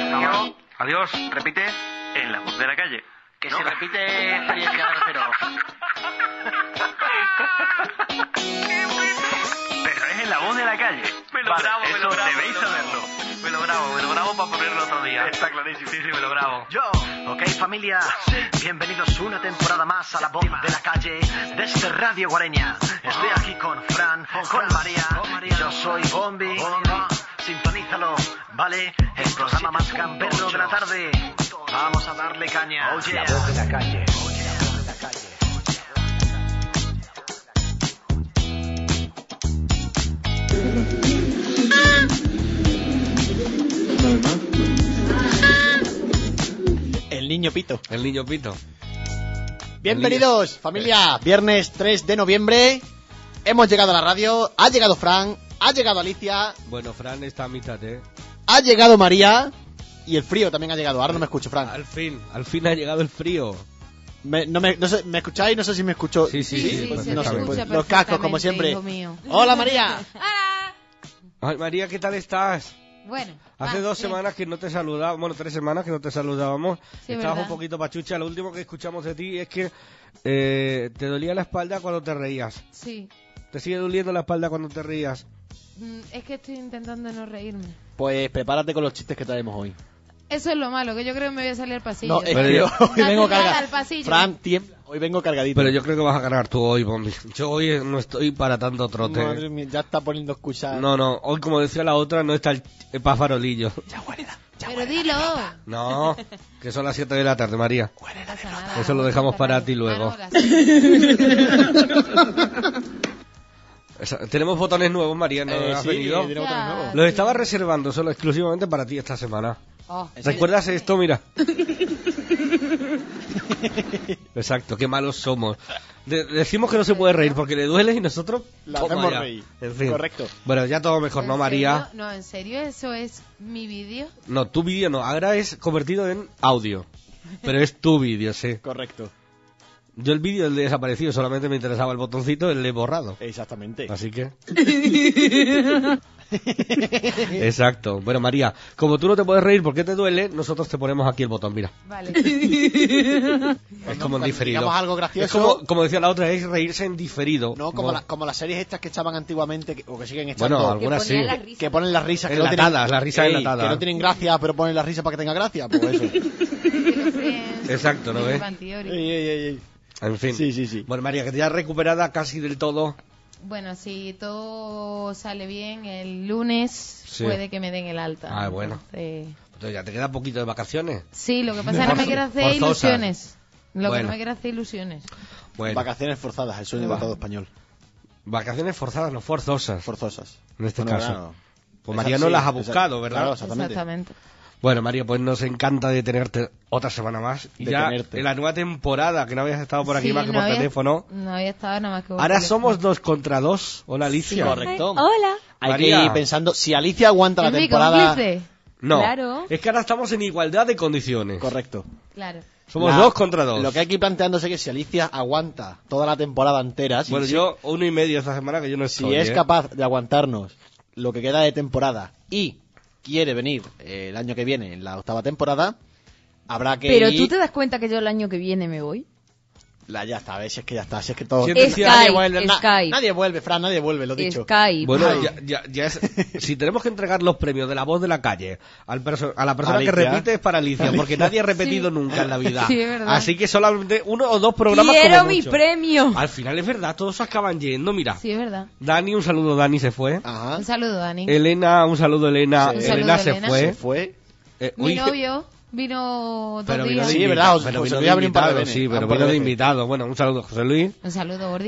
Adiós. Repite. En la voz de la calle. Que se repite experiencia de Rocero. Pero es en la voz de la calle. Me lo grabo, debéis saberlo. Me lo grabo para ponerlo otro día. Está clarísimo. Sí, me lo grabo. Ok, familia, bienvenidos una temporada más a la voz de la calle desde Radio Guareña. Estoy aquí con Fran, con María, yo soy Bombi. Sintonízalo, ¿vale? El programa más gamberro de la tarde. Vamos a darle caña. La voz de la calle. El niño Pito. El niño Pito. Bienvenidos, familia. Viernes 3 de noviembre. Hemos llegado a la radio. Ha llegado Fran. Ha llegado Alicia. Bueno, Fran está a mitad, Ha llegado María. Y el frío también ha llegado. Ahora no me escucho, Fran. Al fin ha llegado el frío. ¿Me escucháis? No sé si me escucho. Sí, No sé, pues, los cascos, como siempre. Hola, María. ¡Hola! Ay, María, ¿qué tal estás? Bueno. Hace 2 semanas que no te saludábamos, bueno, 3 semanas que no te saludábamos. Sí, Estabas ¿verdad? un poquito pachucha. Lo último que escuchamos de ti es que te dolía la espalda cuando te reías. Sí. ¿Te sigue doliendo la espalda cuando te reías? Es que estoy intentando no reírme. Pues prepárate con los chistes que traemos hoy. Eso es lo malo, que yo creo que me voy a salir al pasillo. No, es que hoy vengo cargado. Al pasillo. Fran, tiembla. Hoy vengo cargadito. Pero yo creo que vas a ganar tú hoy, Bombi. Yo hoy no estoy para tanto trote. Madre mía, ya está poniendo excusa. No, hoy como decía la otra, no está el pafarolillo. Ya huele. Pero dilo. No, que son las 7 de la tarde, María. No pasa nada. Eso lo dejamos para ti luego. Ah, no, Tenemos botones nuevos, María, ¿no has Sí, venido? tenemos botones nuevos. Los estaba reservando solo exclusivamente para ti esta semana. Oh, ¿Recuerdas esto? Mira. Exacto, qué malos somos. Decimos que no se puede reír porque le duele y nosotros La toma hacemos ya. reír. En fin. Correcto. Bueno, ya todo mejor, ¿no, María? ¿En serio? No, ¿en serio? ¿Eso es mi vídeo? No, tu vídeo no. Ahora es convertido en audio. Pero es tu vídeo, sí. Correcto. Yo el vídeo, el de desaparecido, solamente me interesaba el botoncito, el de borrado. Exactamente. Así que... Exacto. Bueno, María, como tú no te puedes reír porque te duele, nosotros te ponemos aquí el botón, mira. Vale. Es como en diferido. Digamos algo gracioso. Es como decía la otra, es reírse en diferido. No, como las series estas que echaban antiguamente, o que siguen echando. Bueno, algunas sí. Que ponen las risas. Enlatadas, que las risas Ey, enlatadas. Que no tienen gracia, pero ponen la risa para que tenga gracia. Pues eso. Exacto, ¿no ves? Ey. En fin. Sí. Bueno, María, que te has recuperada casi del todo. Bueno, si todo sale bien, el lunes puede que me den el alta. Ah, bueno. Entonces... Entonces ya te queda poquito de vacaciones. Sí, lo que pasa es que no me quiero hacer Forzosas. ilusiones. Lo que Bueno. no me quiero hacer ilusiones. Bueno, Vacaciones forzadas, el sueño de todo español. vacaciones forzadas, no forzosas. Forzosas. En este Bueno, caso. claro. Pues Es María así, no las ha es buscado, así. ¿verdad? Claro, exactamente. Exactamente. Bueno, María, pues nos encanta de tenerte otra semana más. Y De ya tenerte. en la nueva temporada, que no habías estado por aquí Sí, más que no por había- teléfono. No había estado nada más que por Ahora teléfono. somos 2 contra 2. Hola, Alicia. Correcto. Hola. Hay María. que ir pensando, si Alicia aguanta la ¿Es mi temporada... cómplice? No, Claro. es que ahora estamos en igualdad de condiciones. Correcto. Claro. Somos 2 contra 2. Lo que hay que ir planteándose es que si Alicia aguanta toda la temporada entera, Bueno, yo 1,5 esta semana que yo no si estoy. es capaz de aguantarnos lo que queda de temporada y quiere venir el año que viene en la 8ª temporada, habrá que Pero ir... tú te das cuenta que yo el año que viene me voy. Ya está, ves, si es que ya está, si es que todo... Si nadie vuelve, Skype. nadie vuelve, Fran, nadie vuelve, lo dicho. Skype. Bueno, Ay. ya es, si tenemos que entregar los premios de la voz de la calle a la persona Alicia. que repite es para Alicia, porque nadie ha repetido Sí. nunca en la vida. Sí, es verdad. Así que solamente 1 o 2 programas Quiero como mi mucho. premio. Al final es verdad, todos acaban yendo, mira. Sí, es verdad. Dani, un saludo, Dani se fue. Ajá. Un saludo, Dani. Elena, un saludo, Elena. Sí. Un Elena saludo, se Elena. fue. Se fue. Mi Uy, novio vino pero 2 vino días. de Sí, invitado, verdad, pero José vino Luis de ha venido un par de invitado, veces, sí, pero un par vino de de veces. invitado. Bueno, un saludo, José Luis. Un saludo, Gordi.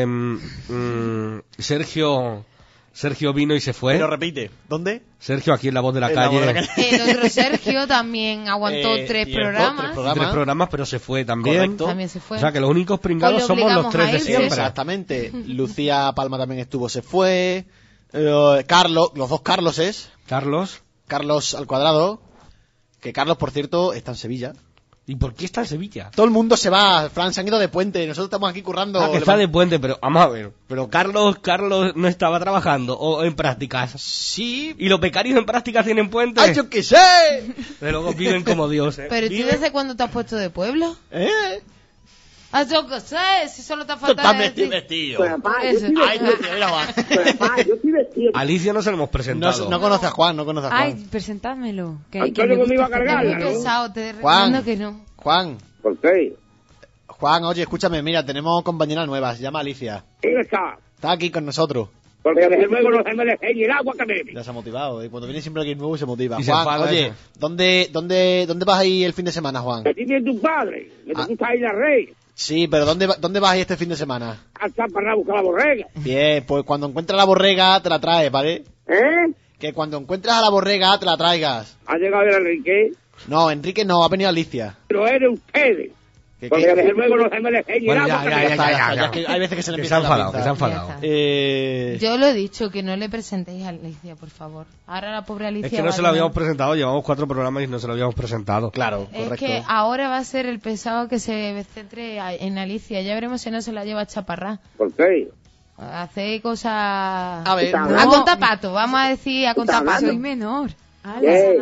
Sergio vino y se fue. Pero repite, ¿dónde? Sergio aquí en La Voz de la En La Calle. Voz de la Calle. El otro Sergio también aguantó 3 cierto, programas. 3 programas, pero se fue también. Correcto. También se fue. O sea que los únicos pringados Pues lo somos los obligamos 3 a de irse. siempre. Exactamente. Lucía Palma también estuvo, se fue. Carlos, los 2 Carloses. Carlos. Carlos al cuadrado. Que Carlos, por cierto, está en Sevilla. ¿Y por qué está en Sevilla? Todo el mundo se va, Fran, se han ido de puente. Nosotros estamos aquí currando. Ah, que está de puente, pero vamos a ver. Pero Carlos no estaba trabajando o en prácticas. Sí. ¿Y los becarios en prácticas tienen puente? ¡Ay, yo qué sé! De luego viven como Dios, ¿eh? ¿Pero tú desde cuándo te has puesto de pueblo? ¿Eh? Ah, yo qué sé, si solo te ha Tú estás faltado vestido, decir... vestido. Pues papá, yo Eso. estoy Ay, vestido. mira, Juan. Pues papá, yo estoy vestido. Alicia no se lo hemos presentado. No conoce a Juan, no conoce a Juan. Ay, presentádmelo. Que Antonio me me iba a gusta Es cargar, muy ¿no? pesado, te Juan. recomiendo que no. Juan, ¿Por qué? Juan, oye, escúchame, mira, tenemos compañera nueva, se llama Alicia. ¿Quién está? Está aquí con nosotros. Porque desde luego no se me deje ni el agua que bebe. Ya se ha motivado, y cuando viene siempre alguien nuevo se motiva. Y se Juan, enfada oye, eso. ¿dónde vas a ir el fin de semana, Juan? Que tiene tu padre. Que te Ah. gusta ir a rey. Sí, pero ¿dónde vas a ir este fin de semana? A Chaparrá a buscar la borrega. Bien, pues cuando encuentres la borrega te la traes, ¿vale? ¿Eh? Que cuando encuentres a la borrega te la traigas. Ha llegado el Enrique. No, Enrique no, ha venido Alicia. Pero eres ustedes. ¿Qué, Porque qué? desde luego no se me deje ni el Bueno, agua ya, que ya, bebe. está, ya. es que hay veces que se le Que se ha empieza la enfadado, que se ha pinza. enfadado. Ya está. Eh, Yo lo he dicho, que no le presentéis a Alicia, por favor. Ahora la pobre Alicia Es que no va se a lo tener- habíamos presentado, llevamos 4 programas y no se lo habíamos presentado. claro, Es correcto. que ahora va a ser el pesado que se centre en Alicia. Ya veremos si no se la lleva a Chaparrá. ¿Por qué? Hace cosas... A ver, Está no. A contapato, vamos a decir a Está contapato. Soy menor. ¿Qué?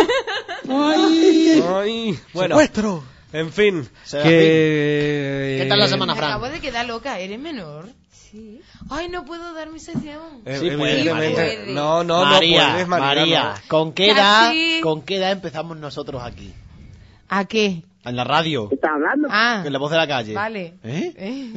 Ay, bueno, Secuestro. en fin. Serafín. Que... ¿Qué tal la Me semana, Fran? acabo de quedar loca, ¿eres menor? Sí. Ay, no puedo dar mi sección. Sí puede, Evidentemente. María. No, María, no puedes, María. María, no. ¿con qué Casi. edad empezamos nosotros aquí? ¿A qué? En la radio, ¿Qué estás hablando? Ah, en la voz de la calle. vale. ¿Eh?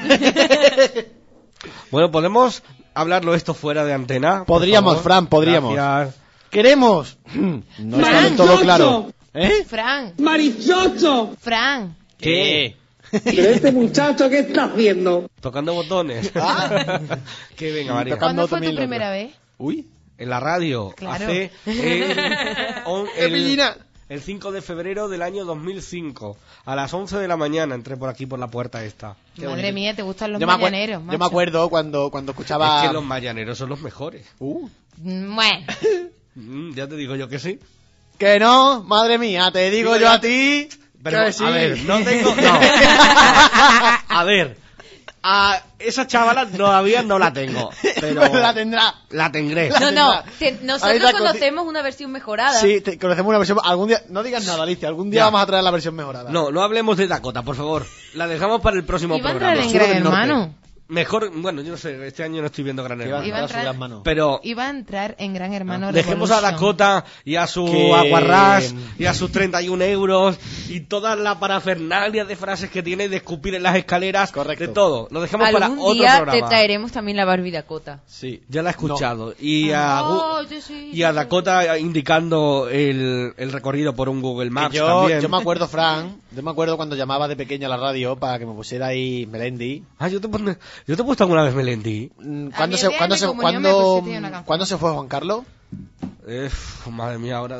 Bueno, ¿podemos hablarlo esto fuera de antena? Por Podríamos, favor? Fran, podríamos. Gracias. ¡Queremos! No está del todo claro. ¿Eh? Fran, ¡Marichocho! Fran. ¿Qué? ¿Pero este muchacho qué está haciendo? Tocando botones. Ah. Que venga, María. Tocando ¿Cuándo fue tu también primera loco. vez? Uy. En la radio. Claro. Hace ¡Qué pillina! el 5 de febrero del año 2005. A las 11 de la mañana entré por aquí por la puerta esta. Madre mía, te gustan los Yo me, mañaneros, yo macho. me acuerdo cuando escuchaba... Es que los mañaneros son los mejores. Bueno, Ya te digo yo que sí. Que no, madre mía, te digo Digo yo ya- a ti... Pero, que sí. a ver, no tengo... No. A ver, a esa chavala todavía no la tengo. Pero Pero la tendrá. la tendré. No, no. Ahí Nosotros está conocemos una versión mejorada. Sí, conocemos una versión... Algún día... No digas nada, Alicia. Algún día Ya. vamos a traer la versión mejorada. No, no hablemos de Dakota, por favor. La dejamos para el próximo iba a entrar programa. en Sur Gran del Norte. Hermano. Mejor, bueno, yo no sé, este año no estoy viendo Gran Que iba a Hermano. Iba a entrar a su entrar- gran mano. Pero Iba a entrar en Gran Hermano dejemos a Revolution. Dakota y a su Que- aguarrás y a sus 31 euros y toda la parafernalia de frases que tiene de escupir en las escaleras. Correcto. De todo. Lo dejamos para Algún otro día programa. te traeremos también la Barbie Dakota. Sí. Ya la he escuchado. Y a, Oh, yo sí, y a yo sí. Dakota indicando el recorrido por un Google Maps Que yo también. me acuerdo, Fran, yo me acuerdo cuando llamaba de pequeño a la radio para que me pusiera ahí Melendi. Ah, yo te he puesto alguna vez Melendi. ¿Cuándo mí se, el día cuándo de se, mi comunión me cuándo, pusiste una canción. ¿cuándo se fue Juan Carlos? Madre mía, ahora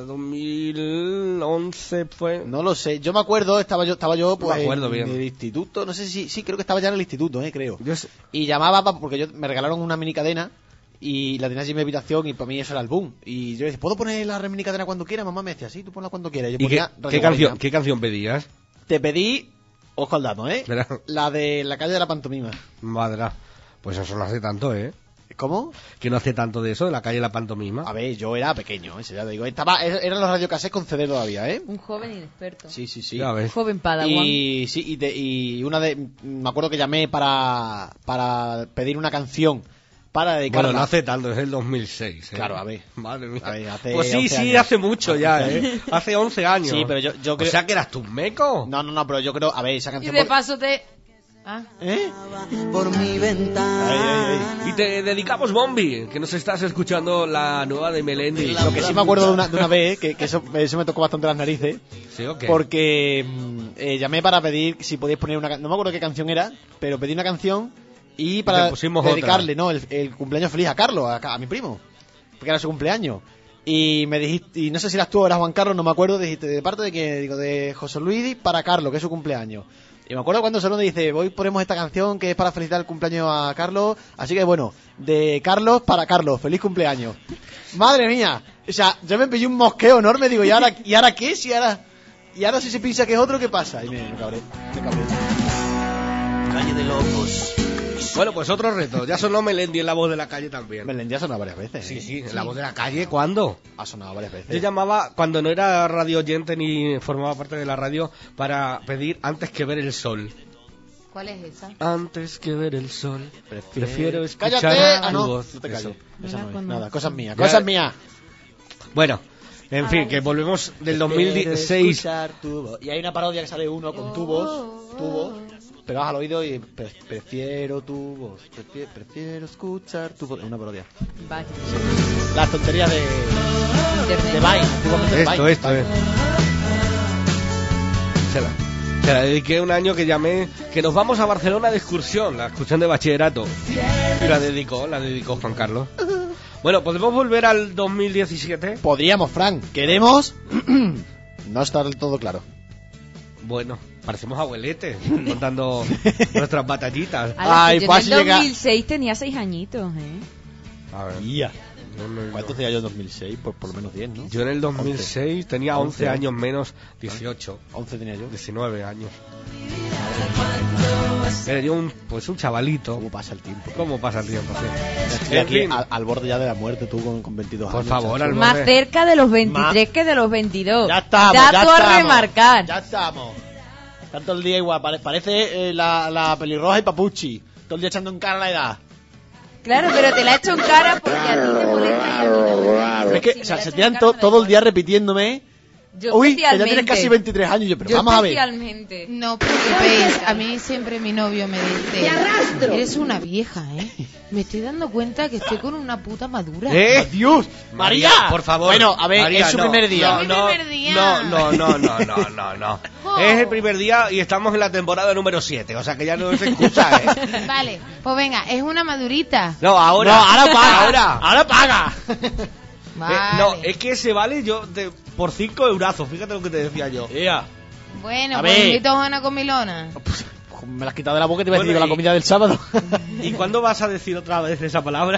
2011 fue... No lo sé. Yo me acuerdo, estaba yo pues, me acuerdo en bien. el instituto. No sé si... Sí, creo que estaba ya en el instituto, creo. Yo sé- Y llamaba porque me regalaron una mini cadena y la tenía allí en mi habitación y para mí eso era el boom. Y yo decía, ¿puedo poner la mini cadena cuando quiera? Mamá me decía, sí, tú ponla cuando quieras. Yo ¿Y ponía Radio qué Guardia. canción pedías? Te pedí, ojo al dato, Verá. la de la calle de la pantomima. Madre, pues eso no hace tanto, ¿eh? ¿Cómo? Que no hace tanto de eso, de la calle La Pantomima. A ver, yo era pequeño, ya te digo. Eran los radiocassettes con CD todavía, ¿eh? Un joven inexperto. Sí, sí, sí. Ya ves. Joven Padawan. Y sí, y una de... Me acuerdo que llamé para pedir una canción para dedicarla. Bueno, no hace tanto, es el 2006, ¿eh? Claro, a ver. Madre mía. A ver, hace pues sí, 11 sí, años. hace mucho ya, ¿eh? Hace 11 años. Sí, pero yo creo... O sea que eras tú un meco. No, pero yo creo... A ver, esa Y canción... de paso te... Ah, ¿Eh? Por mi ventana. Ay. Y te dedicamos, Bombi, que nos estás escuchando la nueva de Melendi. Lo que sí me acuerdo de una vez, que eso me tocó bastante las narices, ¿Sí o qué? porque llamé para pedir si podíais poner una... No me acuerdo qué canción era, pero pedí una canción y para te pusimos dedicarle, otra. ¿no? El cumpleaños feliz a Carlos, a mi primo, porque era su cumpleaños. Y me dijiste, y no sé si eras tú o eras Juan Carlos, no me acuerdo, dijiste, ¿de parte de qué? Digo, de José Luis para Carlos, que es su cumpleaños. Y me acuerdo cuando Solón dice, hoy ponemos esta canción que es para felicitar el cumpleaños a Carlos, así que bueno, de Carlos para Carlos, feliz cumpleaños. Madre mía, o sea, yo me pillé un mosqueo enorme, digo, ¿y ahora qué? Si ahora... Y ahora si se piensa que es otro, ¿qué pasa? Y me cabré. Calle de locos. Bueno, pues otro reto. Ya sonó Melendi en La Voz de la Calle también. Melendi ha sonado varias veces. Sí, en La Voz de la Calle, ¿cuándo? Ha sonado varias veces. Yo llamaba, cuando no era radio oyente ni formaba parte de la radio, para pedir Antes que ver el sol. ¿Cuál es esa? Antes que ver el sol, prefiero escuchar ¡Cállate! tu No voz. te calles. Eso. Esa no es. conozco. Nada, cosas mías. Ya- Cosas mías. Bueno, en fin, que volvemos del 2016. Escuchar tu voz. Y hay una parodia que sale uno con tu voz, pegados al oído y prefiero tu voz, prefiero escuchar tu voz. Es una parodia. Vaya. Las tonterías de Internet. Vine, antiguamente de Vine. Esto. Se la dediqué un año que llamé, que nos vamos a Barcelona de excursión, la excursión de bachillerato. Y la dedicó Juan Carlos. Bueno, ¿podemos volver al 2017? Podríamos, Frank. Queremos. No está del todo claro. Bueno, parecemos abueletes contando nuestras batallitas. Ay, Yo pues en el llega- 2006 tenía 6 añitos, A ver, Ya. no. ¿Cuántos tenía yo en 2006? Pues por lo menos 10, ¿no? Yo en el 2006 tenía 11 años menos, 18, 11 tenía yo. 19 años. Era yo un chavalito. ¿Cómo pasa el tiempo? ¿Cómo pasa el tiempo? Sí. Estoy En aquí fin. al borde ya de la muerte, tú con 22 Por años. favor, chacho. al Más borde. cerca de los 23 que de los 22. Ya estamos, Dato ya a estamos. remarcar. Ya estamos. Tanto el día igual. Parece la pelirroja y Papuchi. Todo el día echando en cara la edad. Claro, pero te la he hecho en cara porque a ti te molesta. y a mí no me molesta. Pero es Si que, me o sea, la se echo tiran en cara, me da todo el igual. día repitiéndome. Yo Uy, que ya especialmente. tienes casi 23 años. Yo, pero Yo vamos a ver. especialmente. No os preocupéis, a mí siempre mi novio me dice: ¡Te arrastro! eres una vieja, ¿eh? Me estoy dando cuenta que estoy con una puta madura. ¡Adiós! ¡María! Por favor. Bueno, a ver, María, es su no, primer día. Es mi primer día. No. Oh. Es el primer día y estamos en la temporada número 7, o sea que ya no es excusa, ¿eh? Vale, pues venga, es una madurita. No, ahora. No, ahora paga. Ahora. Ahora paga. Vale. No, es que se vale por 5 eurazos, fíjate lo que te decía yo. Bueno, A pues ver. invito a una comilona. Me la has quitado de la boca y te iba a decir Bueno, con la comida del sábado. ¿Y cuándo vas a decir otra vez esa palabra?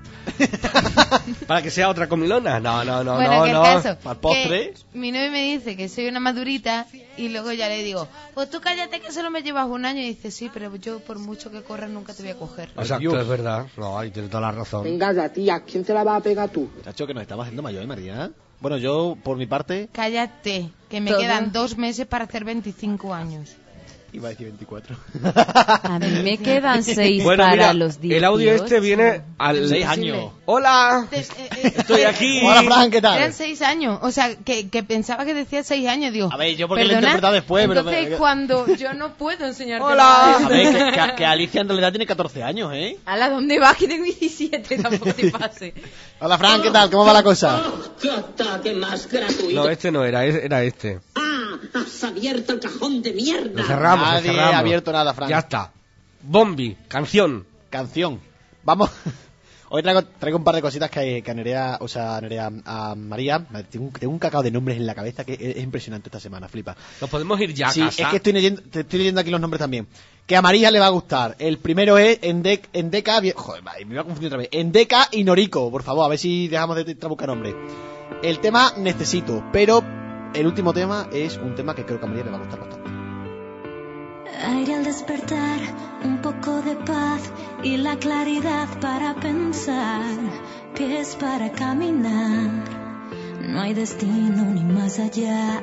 ¿Para que sea otra comilona? No. Bueno, que el caso, ¿Para el postre? que mi novio me dice que soy una madurita y luego ya le digo, pues tú cállate que solo me llevas un año. Y dice, sí, pero yo por mucho que corras nunca te voy a coger. Exacto, es verdad. No, ahí tienes toda la razón. Venga ya, tía, ¿quién te la va a pegar tú? Chacho, que nos estamos haciendo mayores, María. Bueno, yo, por mi parte, Cállate, que me Todo. quedan 2 meses para hacer 25 años. iba a decir 24. A mí me quedan 6 Bueno, para mira, los 18. el audio este viene al... 6 años. ¡Hola! Estoy aquí. Hola, Fran, ¿qué tal? Eran 6 años, o sea, que pensaba que decía 6 años, digo. A ver, yo porque lo he ¿perdona? interpretado después, pero... Entonces, cuando yo no puedo enseñarte Hola. nada. A ver, que Alicia en realidad tiene 14 años, ¿eh? ¿Ala dónde vas? Que tengo 17, tampoco te pase. Hola, Fran, ¿qué tal? ¿Cómo va la cosa? ¡Qué ataque más gratuito! No, este no era, era este. ¡Ah! ¡Has abierto el cajón de mierda! Lo cerramos, Nadie lo cerramos. ha abierto nada, Fran. Ya está. Bombi, canción. Canción. Vamos. Hoy traigo un par de cositas que a Nerea, o sea, a María, tengo un cacao de nombres en la cabeza que es impresionante esta semana, flipa. Nos podemos ir ya a Sí, casa. es que estoy leyendo aquí los nombres también. Que a María le va a gustar. El primero es Endeka, joder, me iba a confundir otra vez. Endeka y Noriko, por favor, a ver si dejamos de buscar nombres. El tema Necesito, pero el último tema es un tema que creo que a María le va a gustar bastante. Aire al despertar, un poco de paz y la claridad para pensar, pies para caminar, no hay destino ni más allá.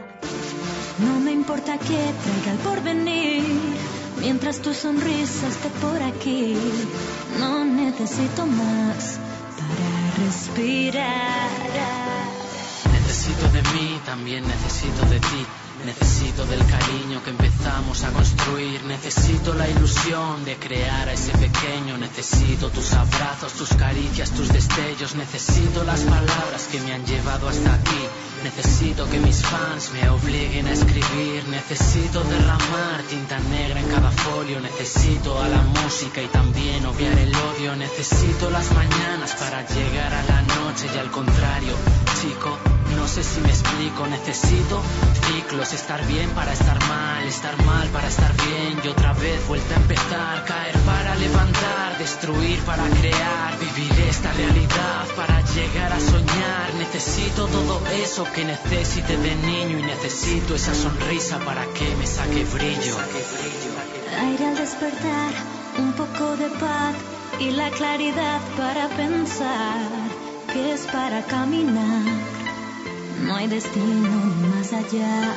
No me importa que traiga el porvenir, mientras tu sonrisa esté por aquí. No necesito más para respirar. Necesito de mí, también necesito de ti. Necesito del cariño que empezamos a construir. Necesito la ilusión de crear a ese pequeño. Necesito tus abrazos, tus caricias, tus destellos. Necesito las palabras que me han llevado hasta aquí. Necesito que mis fans me obliguen a escribir. Necesito derramar tinta negra en cada folio. Necesito a la música y también obviar el odio. Necesito las mañanas para llegar a la noche y al contrario, chico, no sé si me explico. Necesito ciclos, estar bien para estar mal para estar bien. Y otra vez vuelta a empezar, caer para levantar, destruir para crear. Vivir esta realidad para llegar a soñar. Necesito todo eso que necesite de niño y necesito esa sonrisa para que me saque brillo. Aire al despertar, un poco de paz y la claridad para pensar que es para caminar. No hay destino ni más allá.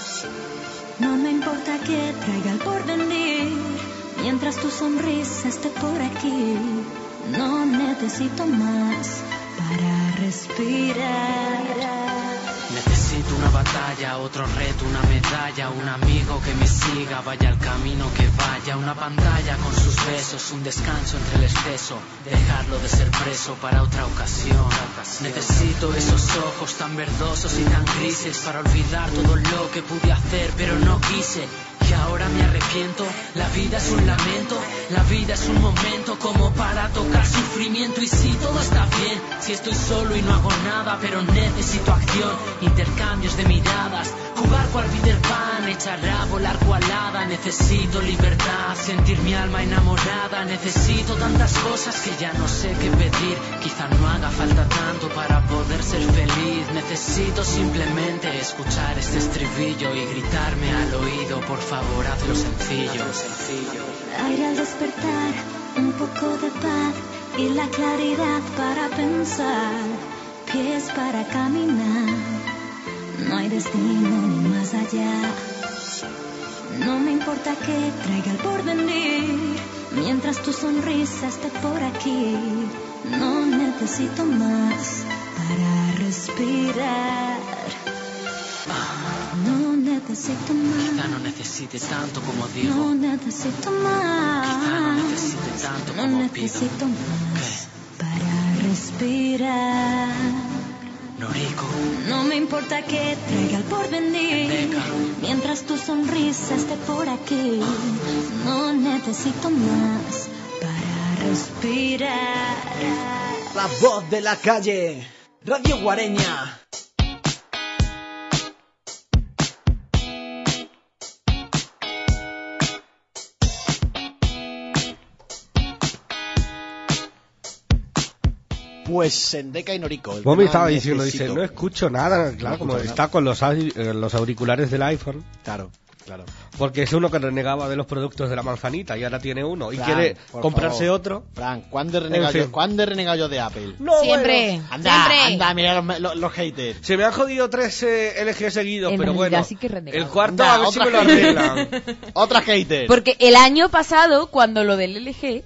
No me importa que traiga el porvenir, mientras tu sonrisa esté por aquí. No necesito más para respirar. Necesito una batalla, otro reto, una medalla, un amigo que me siga, vaya al camino que vaya, una pantalla con sus besos, un descanso entre el exceso, dejarlo de ser preso para otra ocasión. Necesito esos ojos tan verdosos y tan grises para olvidar todo lo que pude hacer pero no quise. Y ahora me arrepiento, la vida es un lamento, la vida es un momento como para tocar sufrimiento. Y si todo está bien, si estoy solo y no hago nada, pero necesito acción, intercambios de miradas, jugar cual Peter Pan, echar a volar cual hada. Necesito libertad, sentir mi alma enamorada, necesito tantas cosas que ya no sé qué pedir. Quizá no haga falta tanto para poder ser feliz, necesito simplemente escuchar este estribillo y gritarme al oído, por favor hazlo sencillo. Aire al despertar, un poco de paz y la claridad para pensar, pies para caminar. No hay destino ni más allá. No me importa que traiga el porvenir, mientras tu sonrisa esté por aquí. No necesito más para respirar. No necesito más. Quizá no necesite tanto como digo. No necesito más. Quizá no necesite tanto como no necesito pido. más para respirar. Norico. No me importa que traiga el porvenir, Venga. mientras tu sonrisa esté por aquí. No necesito más para respirar. La voz de la calle, Radio Guareña. Pues Sendeca y Norico. Vos me estaba diciendo, dice, no escucho nada, claro, como está con los auriculares del iPhone. Claro, claro. Porque es uno que renegaba de los productos de la manzanita y ahora tiene uno y Fran, quiere por comprarse favor. otro. Fran, ¿cuándo he renegado, En fin. ¿cuándo he renegado yo de Apple? No, Siempre, bueno. Anda, siempre. anda, mira los haters. Se me han jodido 3 LG seguidos, En pero realidad bueno, sí que renegado. el cuarto Anda, a ver si otra me lo arreglan. Otra hater. Porque el año pasado, cuando lo del LG,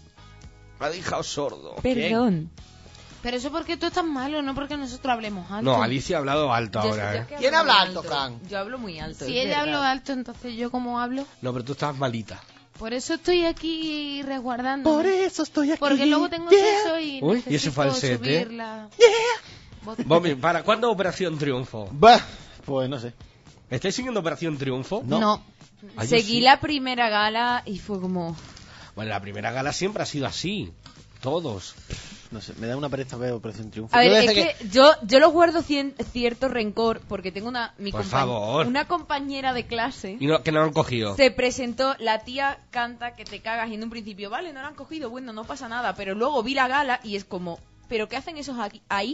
Me ha dejado sordo. perdón. Pero eso porque tú estás malo, no porque nosotros hablemos alto. No, Alicia ha hablado alto Yo- ahora, yo ¿eh? es que ¿Quién hablo habla muy alto, Fran? Yo hablo muy alto. Si es ella verdad. habló alto, entonces yo cómo hablo. No, pero tú estabas malita. Por eso estoy aquí resguardando. Por eso estoy aquí. Porque luego tengo Yeah. sexo y Uy, necesito y ese falsete. subir la voz. Bombi, ¿para cuándo Operación Triunfo? Bah, pues no sé. ¿Estáis siguiendo Operación Triunfo? No. Ah, yo Seguí sí. la primera gala y fue como... Bueno, la primera gala siempre ha sido así. Todos. No sé, me da una pereza ver Operación Triunfo. A ver, Yo es desde que yo lo guardo cierto rencor porque tengo Por favor. una compañera de clase. Y no, que no lo han cogido. Se presentó, la tía canta que te cagas y en un principio, vale, no la han cogido, bueno, no pasa nada, pero luego vi la gala y es como, ¿pero qué hacen esos aquí, ahí?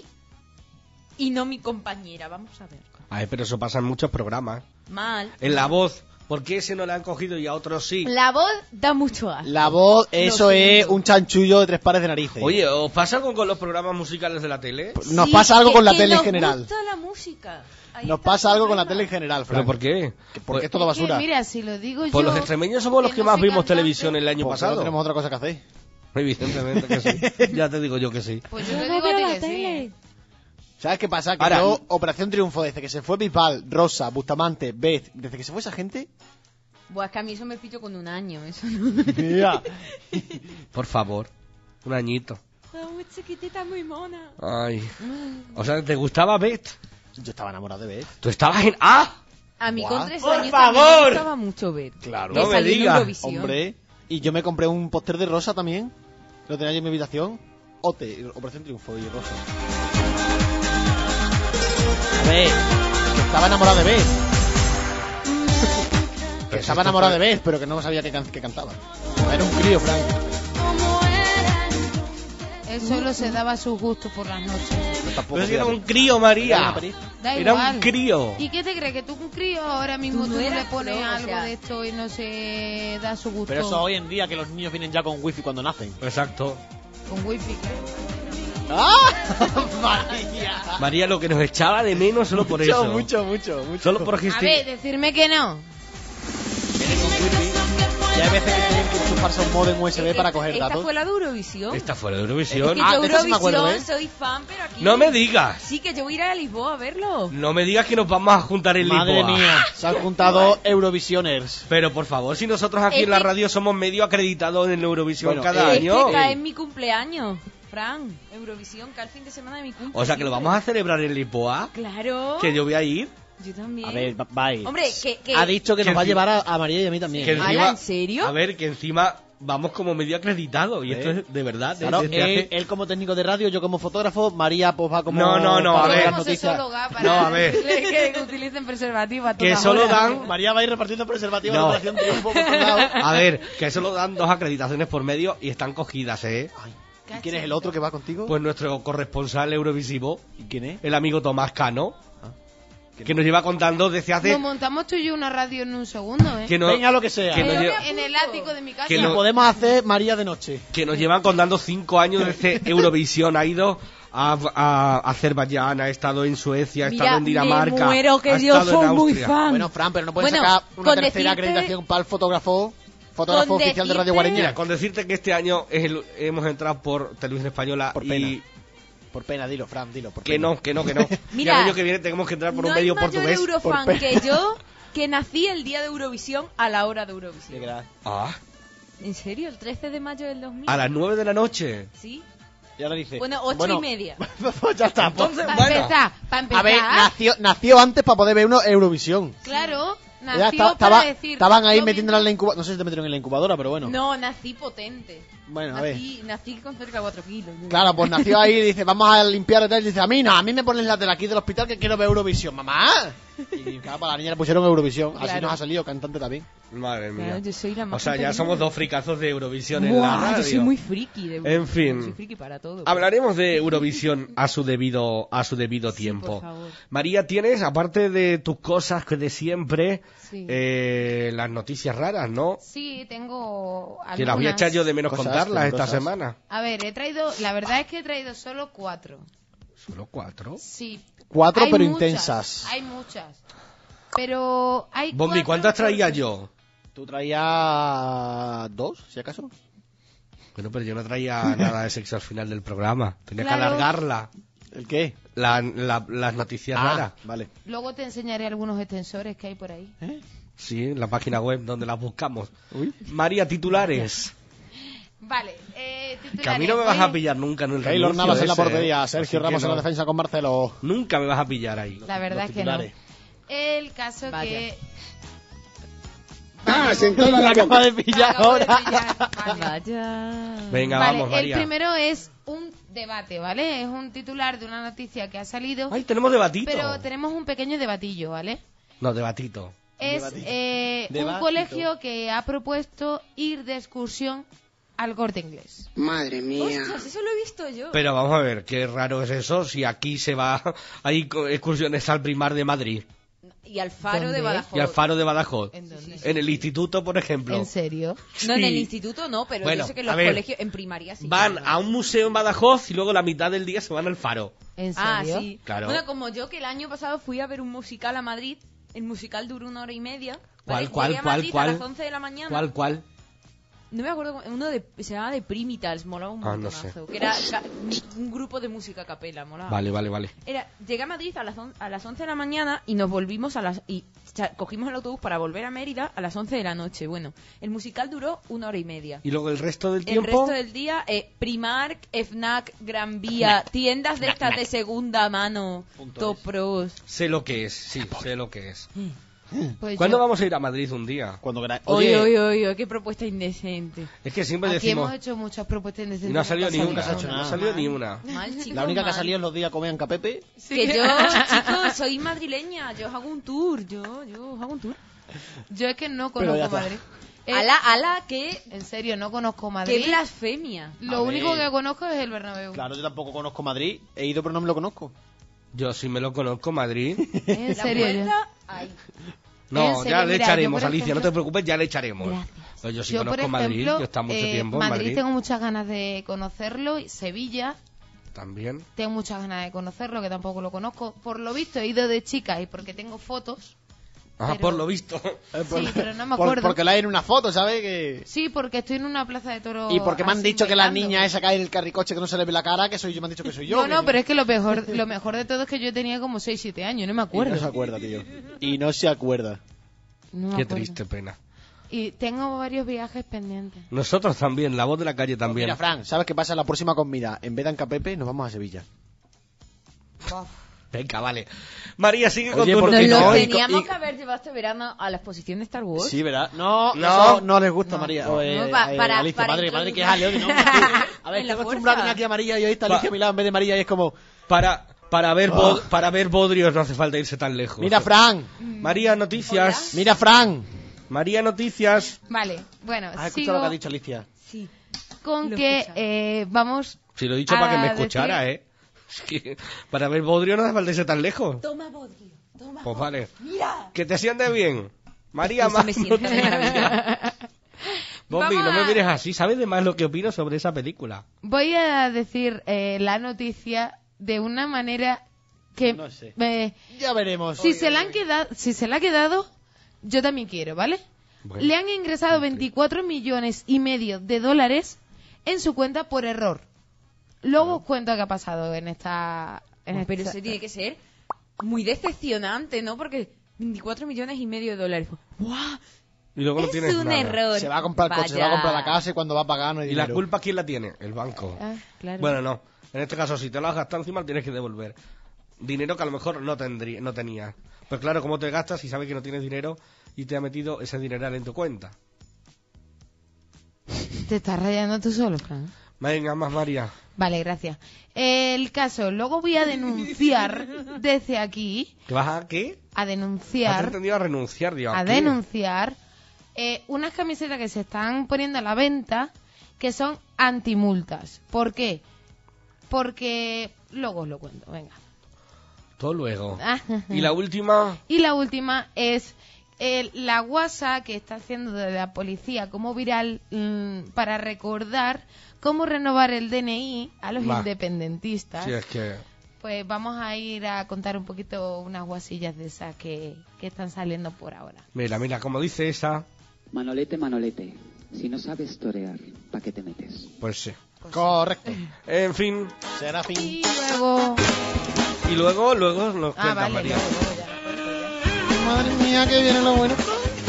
Y no mi compañera, vamos a ver. Ay, pero eso pasa en muchos programas. Mal. En La Voz, ¿por qué ese no le han cogido y a otros sí? La voz da mucho asco. La voz, eso es siento. un chanchullo de 3 pares de narices. Oye, ¿os pasa algo con los programas musicales de la tele? Nos Sí, pasa algo que- con la que tele en nos general. gusta la música. Ahí Nos está pasa el algo con la problema. tele en general, Fran. ¿Pero por qué? Porque es todo Es que, basura. mira, si lo digo Pues yo... los extremeños somos los que no más soy vimos cantante, televisión el año Porque no pasado. tenemos otra cosa que hacer. Evidentemente que sí. Ya te digo yo que sí. Pues yo Yo te no digo a veo ti la que sí. tele. ¿Sabes qué pasa? Que Ahora- yo, Operación Triunfo, desde que se fue Bisbal, Rosa, Bustamante, Beth, desde que se fue esa gente... Buah, es que a mí eso me pillo con un año, eso no... Mira. Por favor. Un añito. Está muy chiquitita, muy mona. Ay. O sea, ¿te gustaba Beth? Yo estaba enamorado de Beth. Tú estabas en... ¡Ah! A mí Guau. con 3 ¡Por años favor! también me gustaba mucho ver. Claro. No Que me salió en digas. Eurovisión. Hombre. Y yo me compré un póster de Rosa también. Lo tenía yo en mi habitación. Operación Triunfo y Rosa. A ver, que estaba enamorado de Beth. Que estaba enamorado de Beth, pero que no sabía que cantaba. Era un crío, Frank. Él solo se daba sus gustos por las noches. Pero es que era un crío, María. Da Era igual. un crío. ¿Y qué te crees? ¿Que tú un crío ahora mismo Tú tú no le eras pones pro, o algo sea. de esto y no se da su gusto? Pero eso hoy en día, que los niños vienen ya con wifi cuando nacen. Exacto. Con wifi, ¿qué? ¡Ah! María. María lo que nos echaba de menos solo por eso. Mucho. Solo por A ver, gestionar. decirme que no. Vienen con wifi. Y hay veces que tienen que enchufarse un modem USB para coger Esta datos. fue la de Eurovisión. Esta fue la de Es Eurovisión. que Ah, yo de esta sí me acuerdo, Eurovisión soy fan, pero aquí... No me digas. Sí, que yo voy a ir a Lisboa a verlo. No me digas que nos vamos a juntar en Madre Lisboa. mía, se han juntado Eurovisioners. Pero por favor, si nosotros aquí Es en la que- radio somos medio acreditados en Eurovisión Bueno, cada Es año. que cae en mi cumpleaños, Fran. Eurovisión, cae el fin de semana de mi cumpleaños. O sea que lo vamos a celebrar en Lisboa. Claro. Que yo voy a ir. Yo también. A ver, bye. Hombre, que... Ha dicho que que nos va a encima- llevar a María y a mí también. Que ¿Ala, encima- en serio? A ver, que encima vamos como medio acreditados. Y esto es de verdad. Claro, desde hace- él como técnico de radio, yo como fotógrafo, María pues va como... No, a para ver. las Como noticias. sexóloga para No, a ver. decirle que utilicen preservativo a Que todas solo horas. dan... María va a ir repartiendo preservativos No. de Operación Triunfo por todos lados. A ver, que solo dan 2 acreditaciones por medio y están cogidas, ¿eh? Ay, ¿y quién es el otro que va contigo? Pues nuestro corresponsal eurovisivo, ¿Y quién es? el amigo Tomás Cano, que nos lleva contando desde hace... Nos montamos tú y yo una radio en un segundo, ¿eh? Que, no- Venga, lo que sea. que nos Pero lleva- en el ático de mi casa. Que Y no- podemos hacer María de noche. que nos llevan contando 5 años desde Eurovisión. Ha ido a Azerbaiyán, ha estado en Suecia, ha Mira, estado en Dinamarca. me muero, que ha yo estado en soy muy Austria. fan. Bueno, Fran, pero no puedes Bueno, sacar una con tercera decirte- acreditación para el fotógrafo Con oficial de Radio decirte- Guareña. Mira, con decirte que este año hemos entrado por Televisión Española Por y pena. Por pena, dilo, Fran, dilo. Por que pena. no. Mira, Y el año que viene tenemos que entrar por no un medio hay mayor portugués. Eurofan Por que yo, que nací el día de Eurovisión a la hora de Eurovisión. Ah, ¿En serio? ¿El 13 de mayo del 2000? a las 9 de la noche. Sí. Y ahora dice... Bueno, 8:30. Pues ya está. pues. Entonces, Para bueno, empezar, A ver, nació antes para poder ver Eurovisión. Claro, Ya nació para decir... estaban ahí yo metiéndola en la mismo- incubadora. No sé si te metieron en la incubadora, pero bueno. No, nací potente. Bueno, a ver. Nací con cerca de 4 kilos. Claro, pues nació ahí y dice, vamos a limpiar y tal. Y dice, a mí me ponen la de aquí del hospital que quiero ver Eurovisión. ¡Mamá! Y claro, para la niña le pusieron Eurovisión. Así Claro. nos ha salido, cantante también. madre mía. Claro, yo soy la más O sea, ya inteligente. somos 2 fricazos de Eurovisión en la Buah, radio. yo soy muy friki de En fin. Soy friki para todo. Hablaremos de Eurovisión a su debido tiempo. por favor. María, tienes, aparte de tus cosas que de siempre, Sí. las noticias raras, ¿no? Sí, tengo algunas. Que las voy a echar yo de menos Cosas contarlas esta tenebrosas. semana. A ver, la verdad es que he traído solo 4. ¿Solo 4? Sí. 4 Hay pero muchas, intensas. Hay muchas. Pero hay Bombi, 4 ¿cuántas traía porque- yo? ¿Tú traías 2, si acaso? Bueno, pero yo no traía nada de sexo al final del programa. Tenía que Claro. alargarla. ¿El qué? Las noticias raras. Vale. Luego te enseñaré algunos extensores que hay por ahí. Sí, en la página web donde las buscamos. Uy. María, titulares. Vale, titulares. Que a mí no me vas a Hoy- pillar nunca en el Keylor renuncio Navas en la ese, portería, Sergio Así que Ramos en la no. defensa con Marcelo. Nunca me vas a pillar ahí. La verdad Los es que no. titulares. El caso Vaya. que... en toda la Acaba de pillar Acabo de ahora. pillar, vale. Vaya. Venga, Vale, vamos, María. el primero es un debate, ¿vale? Es un titular de una noticia que ha salido, Ay, tenemos debatito. pero tenemos un pequeño debatillo, ¿vale? No, debatito. Es Debatito. un Debatito. colegio que ha propuesto ir de excursión al Corte Inglés. Madre mía. Ostras, eso lo he visto yo. Pero vamos a ver, qué raro es eso si aquí se va... Hay excursiones al Primar de Madrid Y al faro ¿Dónde? de Badajoz. y al Faro de Badajoz. ¿En dónde? En el instituto, por ejemplo. ¿En serio? No, en el Sí. instituto no, pero Bueno, yo sé que en a los ver, colegios, en primaria sí. Van a un museo en Badajoz y luego la mitad del día se van al Faro. ¿En Ah, serio? sí. Claro. Bueno, como yo que el año pasado fui a ver un musical a Madrid, el musical duró 1 hora y media. ¿Cuál, ¿vale? cuál, Llegué a cuál, Madrid cuál? a las 11 de la mañana. ¿Cuál? No me acuerdo, se llamaba The Primitals, molaba un Ah, no montonazo. sé. Que era un grupo de música a capela, molaba. Vale. Llegué a Madrid a las 11 de la mañana y nos volvimos cogimos el autobús para volver a Mérida a las 11 de la noche. Bueno, el musical duró 1 hora y media. ¿Y luego el resto del El tiempo? resto del día, Primark, FNAC, Gran Vía, tiendas de estas de segunda mano, Top Pros. Sé lo que es, sí, sé lo que es. Pues ¿Cuándo yo- vamos a ir a Madrid un día? Cuando queráis. Oye, Oye, oye, qué propuesta indecente. Es que siempre Aquí decimos... hemos hecho muchas propuestas Y indecentes. no ha salido ni Nunca una. se ha hecho No ha nada. salido ni una. Mal, chicos, la única que ha mal. salido es los días comean capepe. Que yo, chicos, soy madrileña. Yo os hago un tour. Yo os hago un tour. Yo es que no Pero ya conozco está. Madrid. Ala, que... En serio, no conozco ¡Qué Madrid. blasfemia! Lo A único ver. que conozco es el Bernabéu. Claro, yo tampoco conozco Madrid. He ido, pero no me lo conozco. Yo sí me lo conozco, Madrid. En La serio, yo. puerta, ahí. No, En serio, ya le mira, echaremos, yo, por Alicia, no ejemplo- te preocupes, ya le echaremos. Gracias. Pues yo sí Yo, por conozco Madrid, ejemplo, yo he estado mucho tiempo en Madrid Madrid. tengo muchas ganas de conocerlo. Y Sevilla También. tengo muchas ganas de conocerlo, que tampoco lo conozco. Por lo visto he ido de chica y porque tengo fotos. Ah, Pero- por lo visto. Sí, pero no me acuerdo. Porque la hay en una foto, ¿sabes? Que... Sí, porque estoy en una plaza de toros. Y porque me han así dicho que la bailando. niña esa cae en el carricoche que no se le ve la cara, que soy yo, me han dicho que soy yo. No, que- pero es que lo mejor de todo es que yo tenía como 6, 7 años, no me Y acuerdo. no se acuerda, tío. Y no se acuerda. No me Qué acuerdo. triste pena. Y tengo varios viajes pendientes. Nosotros también, la voz de la calle también. Mira, Fran, ¿sabes qué pasa en la próxima comida? En vez de Ancapepe, nos vamos a Sevilla. Venga, vale. María, sigue con Oye, tu ¿por qué Nos rutina. lo no? teníamos y- que haber llevado este verano a la exposición de Star Wars. Sí, ¿verdad? No, No. eso no les gusta, No. María. No, O, para Alicia, madre introducir- que es Ale, oye, no. A ver, En estoy la acostumbrado a fuerza. tener aquí a María y hoy está Alicia Va. a mi lado en vez de María y es como... Para ver Bodrios no hace falta irse tan lejos. Mira, Fran, María, noticias. mira, Fran. María, noticias. Vale, bueno, ¿Has escuchado sigo lo que ha dicho Alicia? Sí. con Lo he que escuchado. vamos Si lo he dicho para que me a escuchara, decir- Es que para ver Bodrio no hace falta irse tan lejos. Toma bodrio, toma. Pues vale. Mira. Que te sientes bien. María, Eso más me sienta de noticias. Bombi, Vamos no me a- mires así. ¿Sabes de más lo que opino sobre esa película? Voy a decir la noticia de una manera que No sé. me- Ya veremos. si se la ha quedado, yo también quiero, ¿vale? Bueno. Le han ingresado 24 millones y medio de dólares en su cuenta por error. Luego os cuento qué ha pasado en esta... Pero eso tiene que ser muy decepcionante, ¿no? Porque 24 millones y medio de dólares. ¡Guau! Y luego no Es tienes un nada. error. Se va a comprar el coche, se va a Vaya. comprar la casa y cuando va a pagar no hay ¿Y la dinero. culpa quién la tiene? El banco. Ah, claro. Bueno, no. En este caso, si te lo has gastado encima, lo tienes que devolver. Dinero que a lo mejor no tenías. Pues claro, ¿cómo te gastas si sabes que no tienes dinero y te ha metido ese dineral en tu cuenta? Te estás rayando tú solo, Fran. Venga, más María. Vale, gracias. El caso, luego voy a denunciar desde aquí, ¿Te vas a qué? a Has denunciar, entendido a renunciar, Dios. a ¿qué? denunciar unas camisetas que se están poniendo a la venta que son antimultas. ¿Por qué? Porque luego os lo cuento, venga. Todo luego. Ah. Y la última... Y la última es la guasa que está haciendo de la policía como viral para recordar cómo renovar el DNI a los Va. independentistas. Sí, es que... Pues vamos a ir a contar un poquito unas guasillas de esas que están saliendo por ahora. Mira, como dice esa, Manolete, Manolete, si no sabes torear, ¿pa' qué te metes? pues sí. Correcto. En fin. Serafín. Y luego... Y luego nos cuenta vale, María. luego ya lo cuento ya. Madre mía, que viene lo bueno.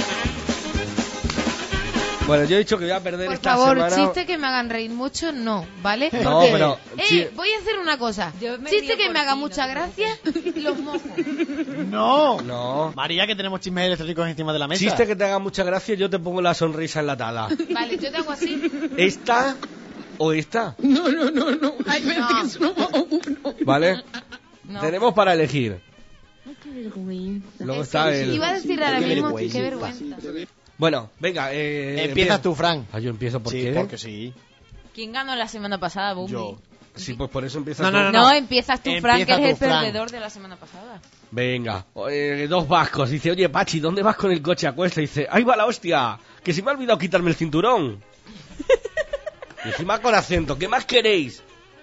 Bueno, yo he dicho que voy a perder Por esta favor, semana... chistes que me hagan reír mucho, no, ¿vale? No, Porque, pero... sí, voy a hacer una cosa. Yo me Chiste río que por me haga ti, no mucha te gracia, los mojo. No. No. María, que tenemos chismes electrónicos encima de la mesa. Chiste que te haga mucha gracia, yo te pongo la sonrisa enlatada. Vale, yo te hago así. ¿Esta o esta? No. Ay, No. que no. ¿Vale? No. Tenemos para elegir. Qué vergüenza. Luego está el... Iba a decir ahora Qué mismo, vergüenza. qué vergüenza. Bueno, venga, Empiezas tú, Fran. Ah, yo empiezo, ¿por Sí, qué? porque sí. ¿Quién ganó la semana pasada, Bumbi? Yo. Sí, pues por eso empiezas No, tú. no, No, empiezas tú, Fran, que Empieza eres el tú, Fran. perdedor de la semana pasada. Venga, dos vascos. Dice, oye, Pachi, ¿dónde vas con el coche a cuesta? Dice, ahí va la hostia, que se me ha olvidado quitarme el cinturón. Y encima con acento, ¿qué más queréis?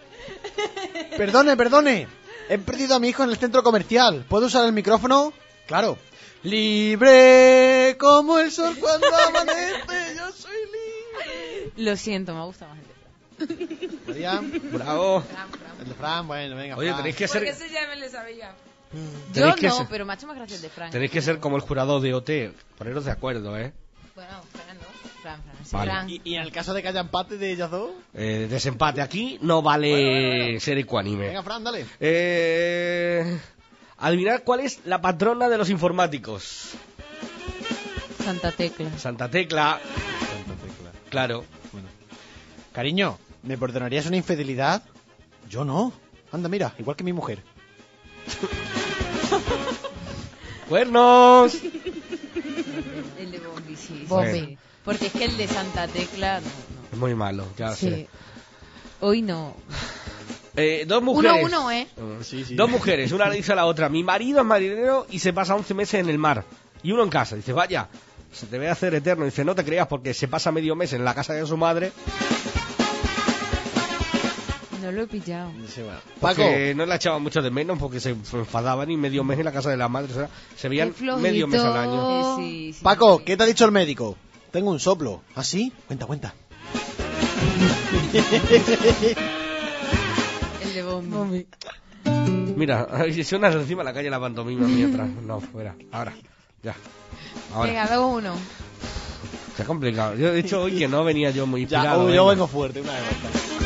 Perdone. He perdido a mi hijo en el centro comercial. ¿Puedo usar el micrófono? Claro. Libre como el sol cuando amanece, yo soy libre. Lo siento, me gusta más el de Fran. María, Bravo. el de Fran, bueno, venga. Oye, Fran. tenéis que ser... ese ya me lo sabía. Yo Tenéis que no, ser- pero me ha hecho más gracia el de Fran. Tenéis que ser como el jurado de OT. Poneros de acuerdo, ¿eh? Bueno, Fran no. Fran, sí, Vale. Fran. ¿Y en el caso de que haya empate de ellos dos? Desempate. Aquí no vale ser ecuánime. Venga, Fran, dale. Adivinar cuál es la patrona de los informáticos. Santa Tecla. Santa Tecla. Claro. Bueno. Cariño, ¿me perdonarías una infidelidad? Yo no. Anda, mira, igual que mi mujer. ¡Cuernos! El de Bombi, sí. Bombi. Porque es que el de Santa Tecla... No. Es muy malo, ya Sí. sé. Hoy no. Dos mujeres. 1-1, ¿eh? Sí. Dos mujeres, una le dice a la otra: mi marido es marinero y se pasa 11 meses en el mar. Y uno en casa. Dice: vaya, se te ve a hacer eterno. Dice: no te creas, porque se pasa medio mes en la casa de su madre. No lo he pillado. Porque no la echaban mucho de menos, porque se enfadaban, y medio mes en la casa de la madre. O sea, se veían medio mes al año. Sí. Paco, ¿qué te ha dicho el médico? Tengo un soplo. ¿Ah, sí? Cuenta. El de Bombi. Mira, si suena encima de la calle la pantomima mientras. No, fuera. Ahora. Ya. Ahora. Venga, 2-1. Se ha complicado. Yo he dicho hoy que no venía yo muy inspirado. Yo vengo fuerte, una vez.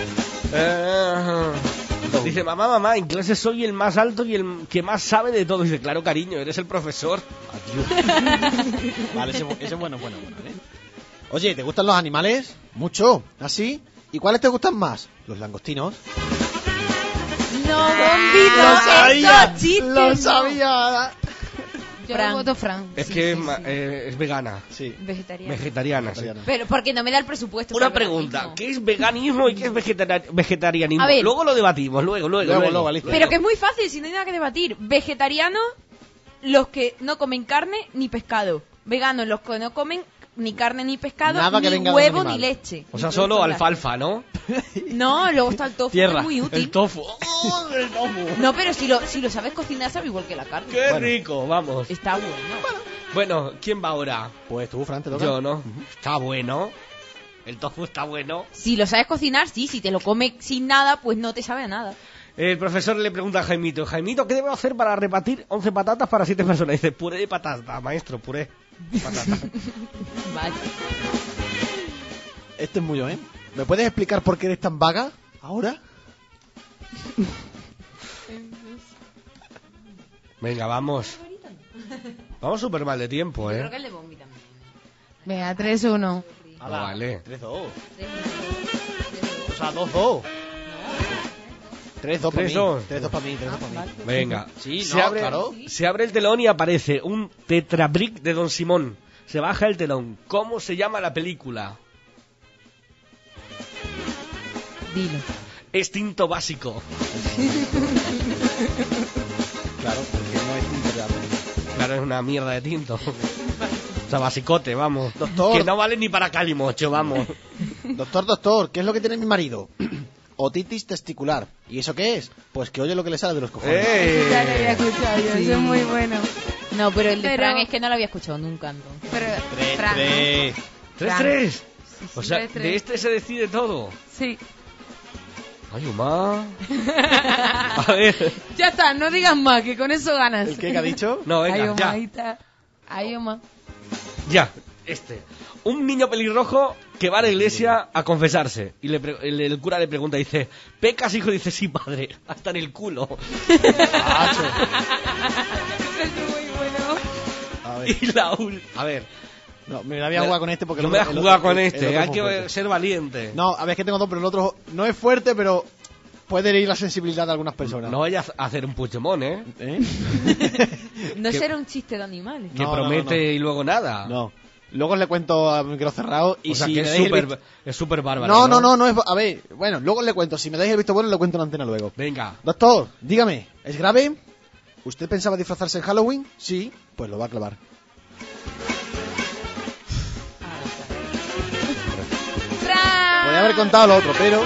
Dice: mamá, en clase soy el más alto y el que más sabe de todo. Dice: claro, cariño, eres el profesor. Vale, ese es bueno, ¿eh? Oye, ¿te gustan los animales? Mucho, ¿así? ¿Y cuáles te gustan más? Los langostinos. No, Bombi, no. Lo sabía, Estos chistes, lo no. sabía. Yo Fran. voto Fran. Es Sí, que sí, es vegana. Sí. Vegetariano. Sí. Pero porque no me da el presupuesto. Una para el pregunta: veganismo. ¿qué es veganismo y qué es vegetarianismo? A ver. Luego lo debatimos, luego, Alicia. Pero que es muy fácil, si no hay nada que debatir. Vegetarianos, los que no comen carne ni pescado. Veganos, los que no comen ni carne ni pescado, Nada que ni venga de un huevo animal. ni leche. O sea, Ni solo productos alfalfa, ¿no? lácteos. No, luego está el tofu, que Tierra, es muy útil. El tofu. No, pero si lo sabes cocinar, sabe igual que la carne. ¡Qué rico! Vamos. Está bueno. Bueno, ¿quién va ahora? Pues tú, Fran, te toca. Yo, ¿no? Está bueno. El tofu está bueno. Si lo sabes cocinar, sí. Si te lo comes sin nada, pues no te sabe a nada. El profesor le pregunta a Jaimito: Jaimito, ¿qué debo hacer para repartir 11 patatas para 7 personas? Dice: puré de patata, maestro, puré de patata. Vale. Este es muy yo, ¿eh? ¿Me puedes explicar por qué eres tan vaga ahora? Venga, vamos. Vamos súper mal de tiempo, Yo ¿eh? creo que el de Bombi también. Venga, 3-1. No vale. 3-2. O sea, 2-2. 3-2 para mí. 3-2. 3-2 para mí. Venga. Sí, se, no, abre, claro. se abre el telón y aparece un tetrabric de Don Simón. Se baja el telón. ¿Cómo se llama la película? Dilo. Instinto básico. Claro, porque no es tinto de hambre. Claro, es una mierda de tinto. O sea, basicote, vamos. Doctor. Que no vale ni para calimocho, vamos. Doctor, ¿qué es lo que tiene mi marido? Otitis testicular. ¿Y eso qué es? Pues que oye lo que le sale de los cojones. Ya lo había escuchado yo, eso es muy bueno. No, pero el de Pero- Fran es que no lo había escuchado nunca, entonces. Pero, Fran, 3-3. O sea, 3-3. de este se decide todo. sí. Ay, Oma. A ver. Ya está, no digas más, que con eso ganas. ¿El qué que ha dicho? No, Ay, venga, Oma, ya. ahí está. Ay, Oma. Ya, un niño pelirrojo que va a la iglesia a confesarse. Y el cura le pregunta, dice: ¿pecas, hijo? Dice: sí, padre, hasta en el culo. A ver. Y a ver, No, me la voy a jugar con este porque no el me otro- voy a jugar el con otro este, es hay muy que fuerte. ser valiente. No, a ver, es que tengo dos, pero el otro no es fuerte, pero puede herir la sensibilidad de algunas personas. No vayas a hacer un Puigdemont, ¿eh? ¿Eh? No Que- será un chiste de animales. Que No, promete no. y luego nada. No. Luego os le cuento a micro cerrado y O sea, si que me es dais el súper visto- es súper bárbaro. No, es... A ver, bueno, luego le cuento. Si me dais el visto bueno, le cuento en antena luego. Venga. Doctor, dígame, ¿es grave? ¿Usted pensaba disfrazarse en Halloween? Sí, pues lo va a clavar. ¡Fran! Podría haber contado lo otro, pero...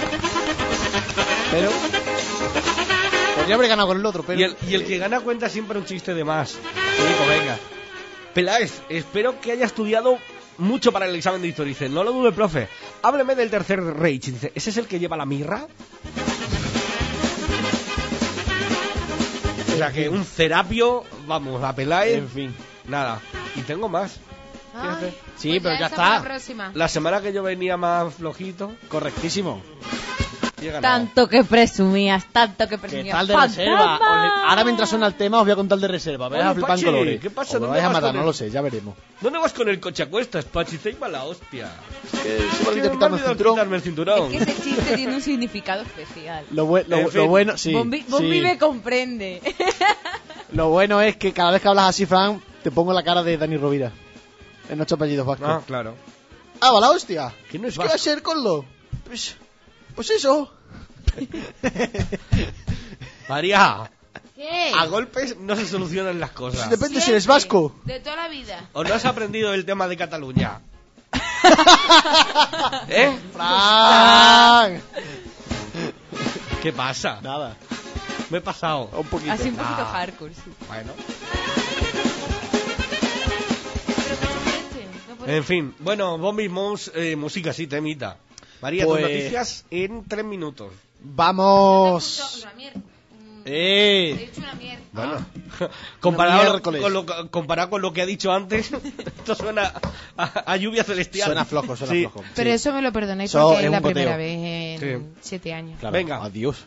Podría haber ganado con el otro, pero... Y el que gana cuenta siempre un chiste de más. Digo, venga. Peláez, espero que haya estudiado mucho para el examen de historia. Dice: no lo dude, profe. Hábleme del Tercer Reich. Dice: ¿ese es el que lleva la mirra? O sea, que un Cerapio, vamos, a Peláez. En fin. Nada. Y tengo más. Ay, Sí, pues pero ya esa para está. la próxima. La semana que yo venía más flojito. Correctísimo. Y he ganado. Tanto que presumías. ¿Qué tal de reserva? Ahora mientras suena el tema os voy a contar el de reserva. Vais a Oye, flipar en Pachi, colores. ¿qué pasa? O me ¿Dónde vais a vas matar, con no el- lo sé, ya veremos. ¿Dónde vas con el coche a cuestas, Pachi? Se iba la hostia. Que se me Me olvidó ha quitarme el olvidado cinturón. quitarme el cinturón. Es que ese chiste tiene un significado especial. Lo bueno, sí. Bombi sí. me comprende. Lo bueno es que cada vez que hablas así, Fran, te pongo la cara de Dani Rovira. En 8 apellidos vascos. Ah, claro. ¡Ah, va la hostia! ¿Quién es ¿Qué va a vasco? ser con lo? Pues eso. María, ¿Qué? a golpes no se solucionan las cosas. Depende si eres vasco. De toda la vida. ¿O no has aprendido el tema de Cataluña? ¿Eh? ¡Fran! ¿Qué pasa? Nada, Me he pasado. un poquito. Así un poquito Ah. hardcore, sí. Bueno. No puede- En fin, bueno, Bombi Mouse, música sí, temita. María, Pues- tus noticias en 3 minutos. Vamos. Una mierda. He ¡Eh! dicho una mierda. Bueno, comparado miércoles. comparado con lo que ha dicho antes, esto suena a lluvia celestial. Suena flojo, suena Sí. flojo. Pero Sí. eso me lo perdonáis Eso porque es es un la goteo. primera vez en Sí. 7 años. Claro, Venga. Adiós.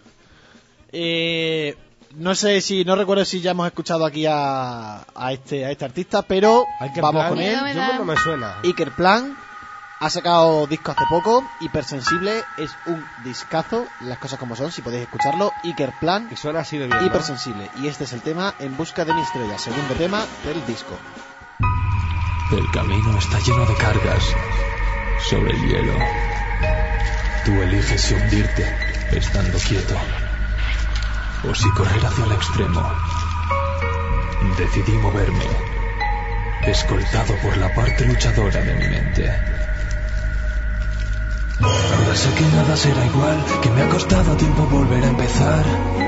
No sé si, no recuerdo si ya hemos escuchado aquí a este artista, pero Iker vamos Plan, con él. Me yo da- no me suena. Iker Plan ha sacado disco hace poco, Hipersensible, es un discazo, las cosas como son, si podéis escucharlo. Iker Plan, Y suena así de bien, ¿no? Hipersensible, y este es el tema En busca de mi estrella, segundo tema del disco. El camino está lleno de cargas sobre el hielo. Tú eliges si hundirte estando quieto o si correr hacia el extremo. Decidí moverme, escoltado por la parte luchadora de mi mente. Ahora sé que nada será igual, que me ha costado tiempo volver a empezar.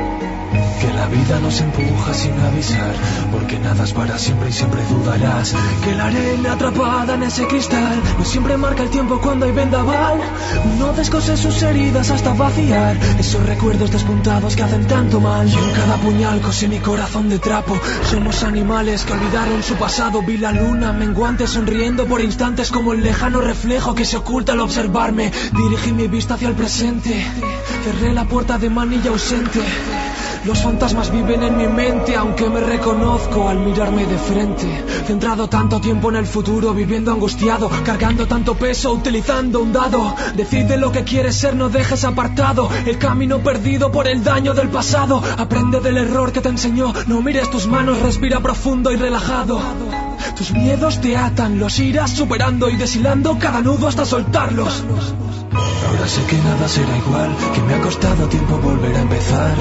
Que la vida nos empuja sin avisar, porque nada es para siempre y siempre dudarás. Que la arena atrapada en ese cristal no siempre marca el tiempo cuando hay vendaval. No descoses sus heridas hasta vaciar esos recuerdos despuntados que hacen tanto mal. Y en cada puñal cosí mi corazón de trapo. Somos animales que olvidaron su pasado. Vi la luna menguante sonriendo por instantes como el lejano reflejo que se oculta al observarme. Dirigí mi vista hacia el presente, cerré la puerta de manilla ausente. Los fantasmas viven en mi mente, aunque me reconozco al mirarme de frente. Centrado tanto tiempo en el futuro, viviendo angustiado, cargando tanto peso, utilizando un dado. Decide lo que quieres ser, no dejes apartado el camino perdido por el daño del pasado. Aprende del error que te enseñó, no mires tus manos, respira profundo y relajado. Tus miedos te atan, los irás superando y deshilando cada nudo hasta soltarlos. Ahora sé que nada será igual, que me ha costado tiempo volver a empezar.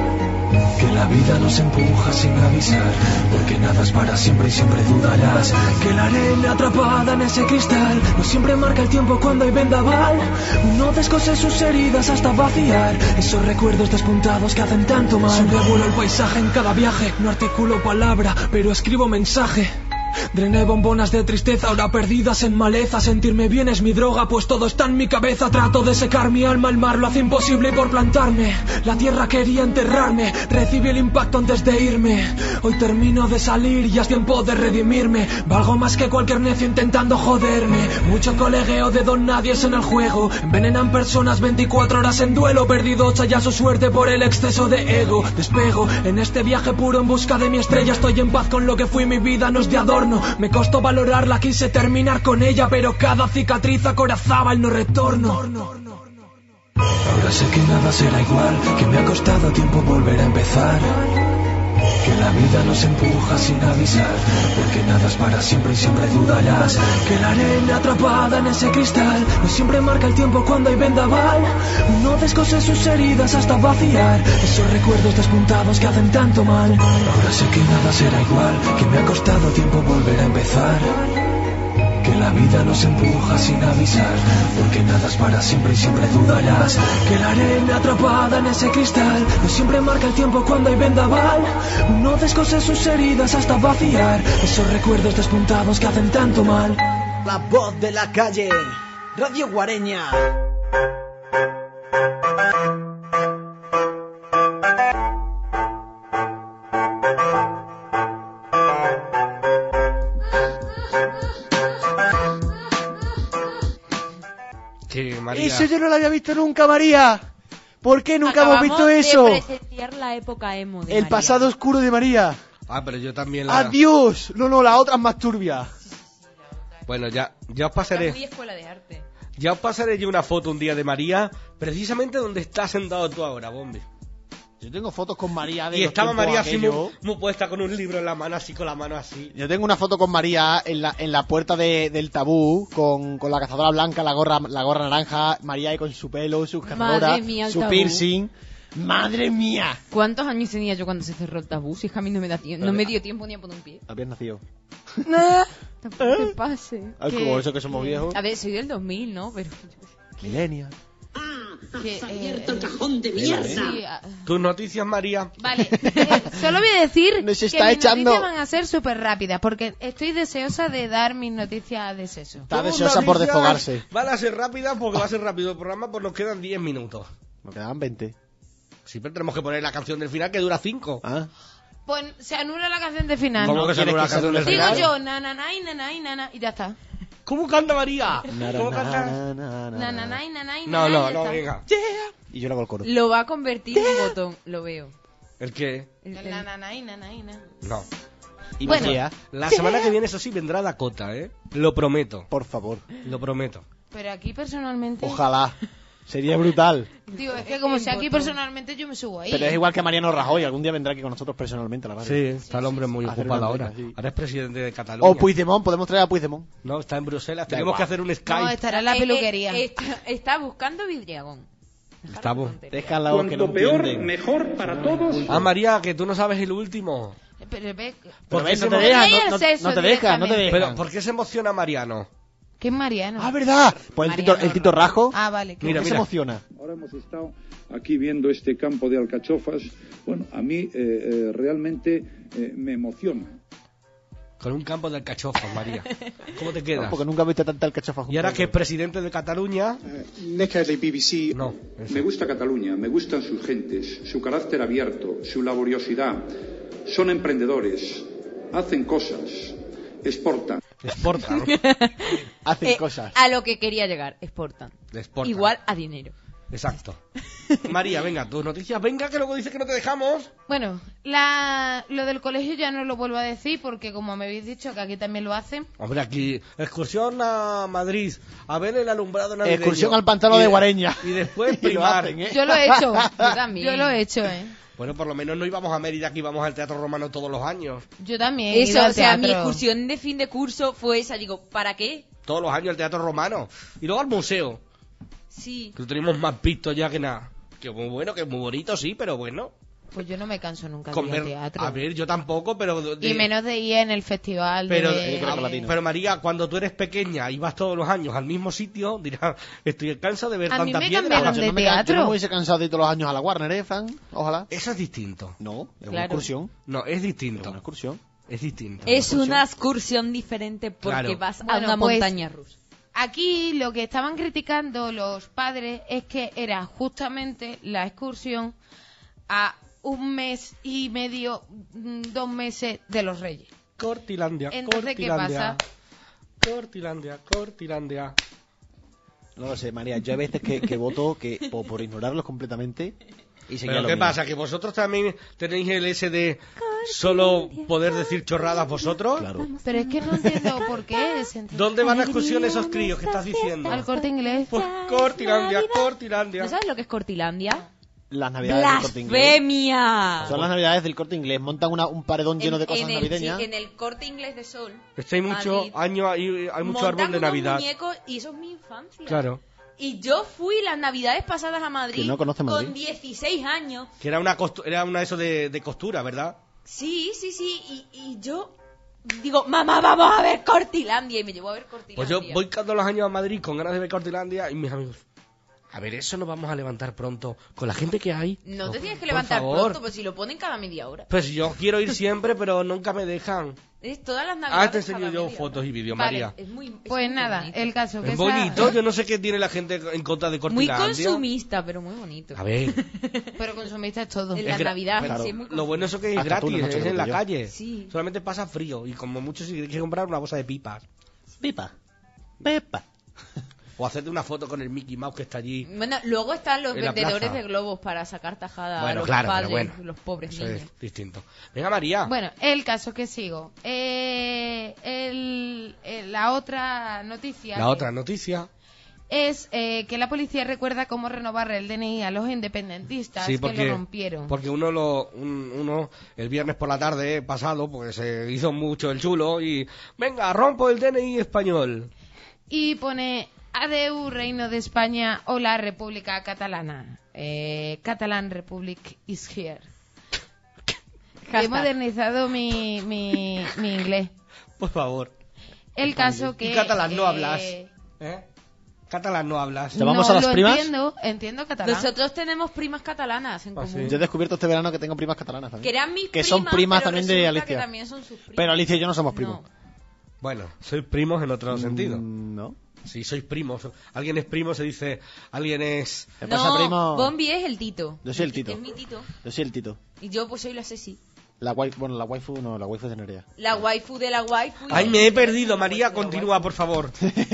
Que la vida nos empuja sin avisar, porque nada es para siempre y siempre dudarás. Que la arena atrapada en ese cristal no siempre marca el tiempo cuando hay vendaval. No descoses sus heridas hasta vaciar esos recuerdos despuntados que hacen tanto mal. Sobrevuelo el paisaje en cada viaje, no articulo palabra, pero escribo mensaje. Drené bombonas de tristeza, ahora perdidas en maleza. Sentirme bien es mi droga, pues todo está en mi cabeza. Trato de secar mi alma, el mar lo hace imposible por plantarme. La tierra quería enterrarme, recibí el impacto antes de irme. Hoy termino de salir, ya es tiempo de redimirme. Valgo más que cualquier necio intentando joderme. Mucho colegueo de don nadies en el juego. Envenenan personas 24 horas en duelo. Perdido ya su suerte por el exceso de ego. Despego en este viaje puro en busca de mi estrella. Estoy en paz con lo que fui, mi vida no es de adorno. Me costó valorarla, quise terminar con ella, pero cada cicatriz acorazaba el no retorno. Ahora sé que nada será igual, que me ha costado tiempo volver a empezar. Que la vida nos empuja sin avisar, porque nada es para siempre y siempre dudarás. Que la arena atrapada en ese cristal no siempre marca el tiempo cuando hay vendaval. No descoses sus heridas hasta vaciar esos recuerdos despuntados que hacen tanto mal. Ahora sé que nada será igual, que me ha costado tiempo volver a empezar. Que la vida nos empuja sin avisar, porque nada es para siempre y siempre dudarás. Que la arena atrapada en ese cristal no siempre marca el tiempo cuando hay vendaval. No descoses sus heridas hasta vaciar esos recuerdos despuntados que hacen tanto mal. La voz de la calle, Radio Guareña. Que María... Eso yo no lo había visto nunca, María. ¿Por qué nunca hemos visto Acabamos eso? de presenciar la época emo de El María. pasado oscuro de María. Ah, pero yo también la... ¡Adiós! No, la otra es más turbia. Bueno, ya os Está pasaré. muy escuela de arte. Ya os pasaré yo una foto un día de María, precisamente donde estás sentado tú ahora, Bombi. Yo tengo fotos con María de Y los estaba tiempos María así aquellos. muy puesta con un libro en la mano, así con la mano así. Yo tengo una foto con María en la puerta del tabú, con la cazadora blanca, la gorra naranja, María ahí con su pelo, su cazadora, Madre mía, el su tabú. piercing. ¡Madre mía! ¿Cuántos años tenía yo cuando se cerró el tabú? Si es que a mí no me da tiempo, no me dio tiempo ni a poner un pie. Habías nacido. Tampoco te pase. Como eso que somos viejos. A ver, soy del 2000, ¿no? Pero... Millennial. ¡Has abierto el cajón de mierda! Sí, ¿Tus noticias, María? vale, solo voy a decir Nos que está mis echando- noticias van a ser súper rápidas, porque estoy deseosa de dar mis noticias de sexo. Está Tus deseosa por noticias desfogarse. Van a ser rápidas porque va a ser rápido el programa, pues nos quedan 10 minutos. Nos quedaban 20. Siempre tenemos que poner la canción del final que dura 5. ¿Ah? Pues se anula la canción de final. ¿Cómo que se anula la canción del Digo final? yo, nananay, nanay, nana, y ya está. ¿Cómo canta María? ¿Cómo canta? Nananay, nanay, No, nanay, no, ya no, está. venga. Y yo le hago el coro. Lo va a convertir en un botón, lo veo. ¿El qué? El- El nananay, nanay, nanay. No. Y Bueno. María, La semana que viene, eso sí, vendrá Dakota, ¿eh? Lo prometo. por favor. Lo prometo. Pero aquí personalmente... Ojalá. Sería brutal. Digo, es que como si aquí personalmente yo me subo ahí. Pero es igual que Mariano Rajoy. Algún día vendrá aquí con nosotros personalmente a la radio. Sí, está el hombre muy Hacer ocupado una ahora. entrevista, sí. Ahora es presidente de Cataluña. O Puigdemont. Podemos traer a Puigdemont. No, está en Bruselas. Da Tenemos igual. que hacer un Skype. No, estará en la peluquería. Está buscando Vidriagón. Estamos. Déjala que no entienden. mejor para todos. Ah, María, que tú no sabes el último. Pero ve... Pero ves, se no te emo- dejan. Ahí el No sexo te dejan, no te directamente. dejan. Pero, ¿por qué se emociona Mariano? ¿Qué es Mariano? Ah, ¿verdad? Pues el Tito Rajo. Ah, vale. ¿Por Mira, qué se mira. emociona? Ahora hemos estado aquí viendo este campo de alcachofas. Bueno, a mí realmente me emociona. Con un campo de alcachofas, María. ¿Cómo te quedas? No, porque nunca he visto tanta alcachofa junto. Y ahora que es presidente de Cataluña... Neca de BBC. No. ese. Me gusta Cataluña, me gustan sus gentes, su carácter abierto, su laboriosidad. Son emprendedores, hacen cosas, exportan. Exportan. Hacen cosas. A lo que quería llegar, exportan. Exportan. Igual a dinero. Exacto. María, venga, tus noticias. Venga, que luego dice que no te dejamos. Bueno, lo del colegio ya no lo vuelvo a decir porque como me habéis dicho que aquí también lo hacen. Hombre, aquí, excursión a Madrid, a ver el alumbrado navideño. Excursión al pantano de Guareña. Y después Y lo primar. hacen, ¿eh? Yo lo he hecho. Yo también. Yo lo he hecho, ¿eh? Bueno, por lo menos no íbamos a Mérida, que íbamos al Teatro Romano todos los años. Yo también. he Eso, ido al o sea, mi teatro. excursión de fin de curso fue esa. Digo, ¿para qué? Todos los años al Teatro Romano. Y luego al museo. Sí. Que lo tenemos más visto ya que nada. Que muy bueno, que muy bonito, sí, pero bueno. Pues yo no me canso nunca de Con ir al ver- teatro. a ver, yo tampoco, pero... Y menos de ir en el festival Pero, de... pero María, cuando tú eres pequeña y vas todos los años al mismo sitio, dirás, estoy cansado de ver A mí tanta me piedra. cambiaron Yo de no me teatro. Yo no me hubiese cansado de ir todos los años a la Warner, ¿eh, Fran? Ojalá. Eso es distinto. No, es una Claro. excursión. No, es Es distinto. una excursión. Es distinto. Es una excursión diferente porque Claro. vas a Bueno, una pues, montaña rusa. Aquí lo que estaban criticando los padres es que era justamente la excursión a un mes y medio, 2 meses de los Reyes. Cortilandia, Entonces, ¿qué Cortilandia. pasa? Cortilandia, Cortilandia. No lo sé, María. Yo hay veces que voto por ignorarlos completamente y seguir Pero lo ¿qué mío. pasa? ¿Que vosotros también tenéis el ese de solo poder decir chorradas vosotros? Claro. Pero es que no entiendo por qué. ¿Dónde van a excursión esos críos que estás diciendo? Al Corte Inglés. Pues Cortilandia, Cortilandia. ¿No sabes lo que es Cortilandia? Las navidades del Corte Inglés. ¡Blasfemia! Son las navidades del Corte Inglés. Montan un paredón lleno de cosas en el, navideñas. sí, en el Corte Inglés de Sol. Es que hay mucho Madrid. año, hay mucho montan árbol de unos Navidad. muñecos y eso es mi infancia. Claro. Y yo fui las navidades pasadas a Madrid Que no conoce Madrid. con 16 años. Que era una eso de costura, ¿verdad? Sí. Y yo digo, mamá, vamos a ver Cortilandia. Y me llevó a ver Cortilandia. Pues yo voy todos los años a Madrid con ganas de ver Cortilandia y mis amigos... A ver, eso nos vamos a levantar pronto con la gente que hay. No te tienes que por levantar favor. pronto, pues si lo ponen cada media hora. Pues yo quiero ir siempre, pero nunca me dejan. Es todas las navidades. Ah, te enseño cada yo media fotos hora. y vídeos, Vale. María. Es muy, es Pues muy nada, bonito. el caso que Es esa- bonito, yo no sé qué tiene la gente en contra de Muy Cortilandia. consumista, pero muy bonito. A ver, Pero consumiste todo. En la es gra- Navidad, claro, sí, es muy lo bueno es que es Hasta tú, gratis, no sé es lo en que la yo. calle. Sí. Solamente pasa frío y como mucho si tienes que comprar una bolsa de pipas. Pipa. Pepa. O hacerte una foto con el Mickey Mouse que está allí. Bueno, luego están los en la vendedores plaza. de globos para sacar tajada a Bueno, los claro, padres, pero bueno, los pobres eso niños. es distinto. Venga, María. Bueno, el caso que sigo. La otra noticia. La otra noticia. Es que la policía recuerda cómo renovar el DNI a los independentistas Sí, que lo rompieron. Porque uno el viernes por la tarde pasado, pues se hizo mucho el chulo y venga, rompo el DNI español. Y pone adeu Reino de España o la República Catalana. Catalan Republic is here. He modernizado mi inglés. Por favor. El caso que... ¿Y catalán no hablas? Catalán no hablas. ¿Te vamos a las primas? Entiendo catalán. Nosotros tenemos primas catalanas en común. Yo he descubierto este verano que tengo primas catalanas también. Que eran mis que son primas pero también de resulta Alicia. que también son sus primas. Pero Alicia y yo no somos primos. Bueno, sois primos en otro sentido. No. Si sois primos. Alguien es primo, se dice... Alguien es... ¿Qué pasa, primo? Bombi es el Tito. Yo soy el Tito. Es mi Tito. Yo soy el Tito. Y yo pues soy la Ceci. La waifu es de Nerea. La waifu de la waifu. Ay, me he perdido, María, continúa, por favor.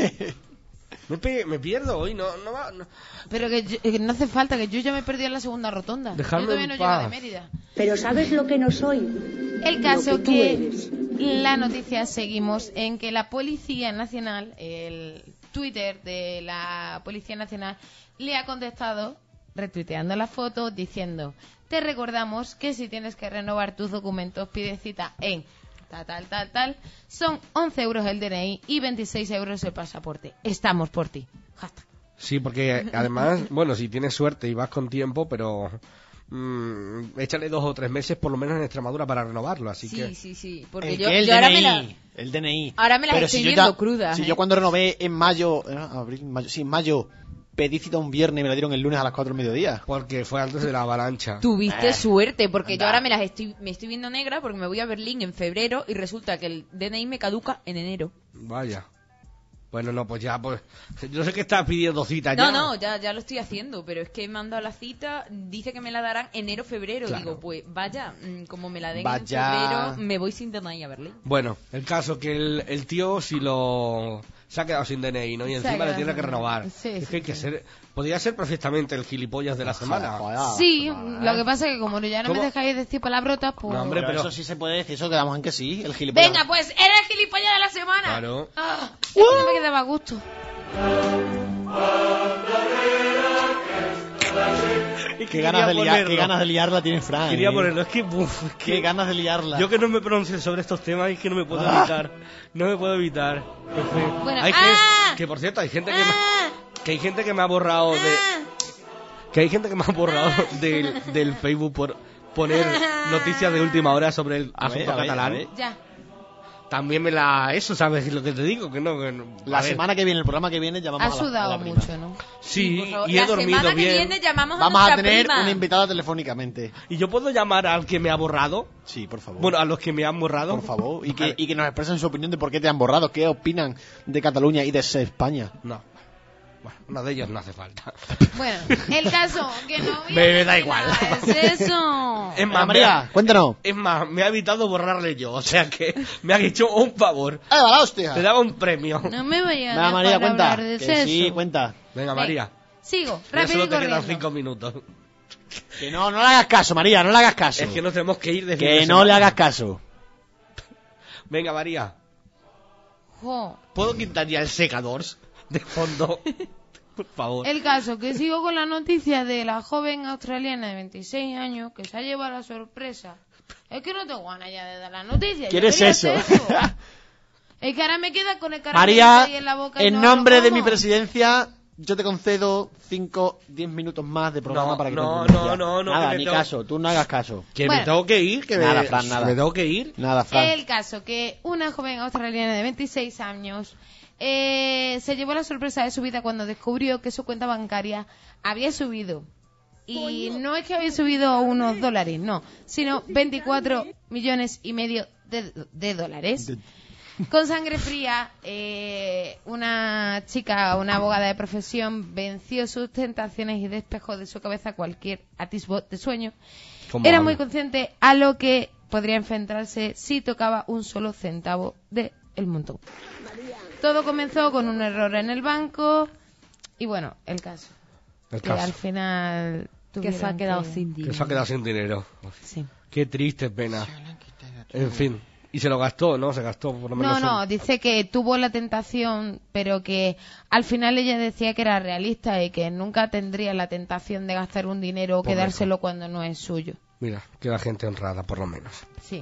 Me pierdo hoy, no va... No. Pero que no hace falta, que yo ya me he perdido en la segunda rotonda. Dejadme yo todavía en no paz. llego de Mérida. Pero ¿sabes lo que no soy? El caso Lo que tú que eres. la noticia seguimos en que la Policía Nacional, el Twitter de la Policía Nacional, le ha contestado retuiteando la foto diciendo: te recordamos que si tienes que renovar tus documentos pide cita en tal, son 11 euros el DNI y 26 euros el pasaporte. Estamos por ti. Hashtag. Sí, porque además, bueno, si tienes suerte y vas con tiempo, pero échale 2 o 3 meses por lo menos en Extremadura para renovarlo, así que... Sí, porque El yo DNI, ahora me la... el DNI. Ahora me las Pero estoy si yo viendo ya- crudas. Si yo cuando renové en mayo, en mayo, pedí cita un viernes y me la dieron el lunes a las 4 del mediodía. Porque fue antes de la avalancha. Tuviste suerte, porque anda. yo ahora me estoy viendo negra porque me voy a Berlín en febrero y resulta que el DNI me caduca en enero. Vaya. Bueno, no, pues ya, pues... Yo sé que estás pidiendo cita ya. No, ya lo estoy haciendo, pero es que me han dado la cita, dice que me la darán enero-febrero. Claro. Digo, pues vaya, como me la den Vaya. en febrero, me voy sin DNI a Berlín. Bueno, el caso que el tío si lo... Se ha quedado sin DNI, ¿no? Y Se ha encima le quedado tiene que sin renovar. DNI. Sí, es sí, que hay que sí. ser... Podría ser perfectamente el gilipollas de la semana. Sí, lo que pasa es que como ya no ¿Cómo? me dejáis decir palabrotas, pues... No, hombre, pero... eso sí se puede decir, eso quedamos en que sí, el gilipollas. Venga, pues eres el gilipollas de la semana. Claro. Ah, esto no me quedaba a gusto. Qué ganas de liarla tiene Fran. Quería ponerlo, es que... uf, es Qué ganas de liarla. Yo que no me pronuncio sobre estos temas es que no me puedo evitar. No me puedo evitar. En fin. Bueno, Hay que por cierto, hay gente que hay gente que me ha borrado del Facebook por poner noticias de última hora sobre el asunto catalán. Ya. También eso, ¿sabes lo que te digo? Que no, La semana que viene, el programa que viene, llamamos Ha a la sudado prima. mucho, ¿no? Sí, por favor. y he La dormido semana que bien. viene llamamos Vamos a nuestra tener prima. una invitada telefónicamente. ¿Y yo puedo llamar al que me ha borrado? Sí, por favor. Bueno, a los que me han borrado. Por favor. Y Vale. que nos expresen su opinión de por qué te han borrado. ¿Qué opinan de Cataluña y de España? No. Bueno, uno de ellos no hace falta. Bueno, el caso, que no Me da igual. es eso. Es más, María, cuéntanos. Es más, me ha evitado borrarle yo, o sea que me han hecho un favor. ¡Ah, la hostia! Te daba un premio. No me vayas Venga, a María, dejar cuenta. hablar de Que sexo. sí, cuenta. Venga, María. Sigo, Ya rápido solo y te quedan corriendo. 5 minutos. Que no le hagas caso, María, no le hagas caso. Es que nos tenemos que ir de fin Que de no semana. le hagas caso. Venga, María. Jo. ¿Puedo quitar ya el secador de fondo? Por favor. El caso, que sigo con la noticia de la joven australiana de 26 años que se ha llevado la sorpresa. Es que no tengo ganas ya de dar la noticia. yo ¿Quieres quería eso? hacer Es que ahora me queda con el caramelo María, ahí en la boca y en no nombre lo de mi como. presidencia, yo te concedo 5-10 minutos más de programa No, para que no, te no, no, Nada, que me ni tengo- caso, tú no hagas caso. Que Bueno. me tengo que ir. Que Nada, me... Fran, nada. Me tengo que ir. Nada, Fran. El caso, que una joven australiana de 26 años se llevó la sorpresa de su vida cuando descubrió que su cuenta bancaria había subido. Y no es que había subido unos dólares, no, sino 24 millones y medio de dólares. Con sangre fría, una chica, una abogada de profesión, venció sus tentaciones y despejó de su cabeza cualquier atisbo de sueño. ¿Cómo Era habla? muy consciente a lo que podría enfrentarse si tocaba un solo centavo del montón. Todo comenzó con un error en el banco, Y bueno, el caso. El Que caso. al final... Que se ha quedado que- sin Que dinero. se ha quedado sin dinero. Sí. Qué triste pena. En fin. Y se lo gastó, ¿no? Se gastó por lo menos. No, dice que tuvo la tentación, pero que al final ella decía que era realista y que nunca tendría la tentación de gastar un dinero o Por quedárselo cuando no es suyo. Mira, queda gente honrada, por lo menos. Sí.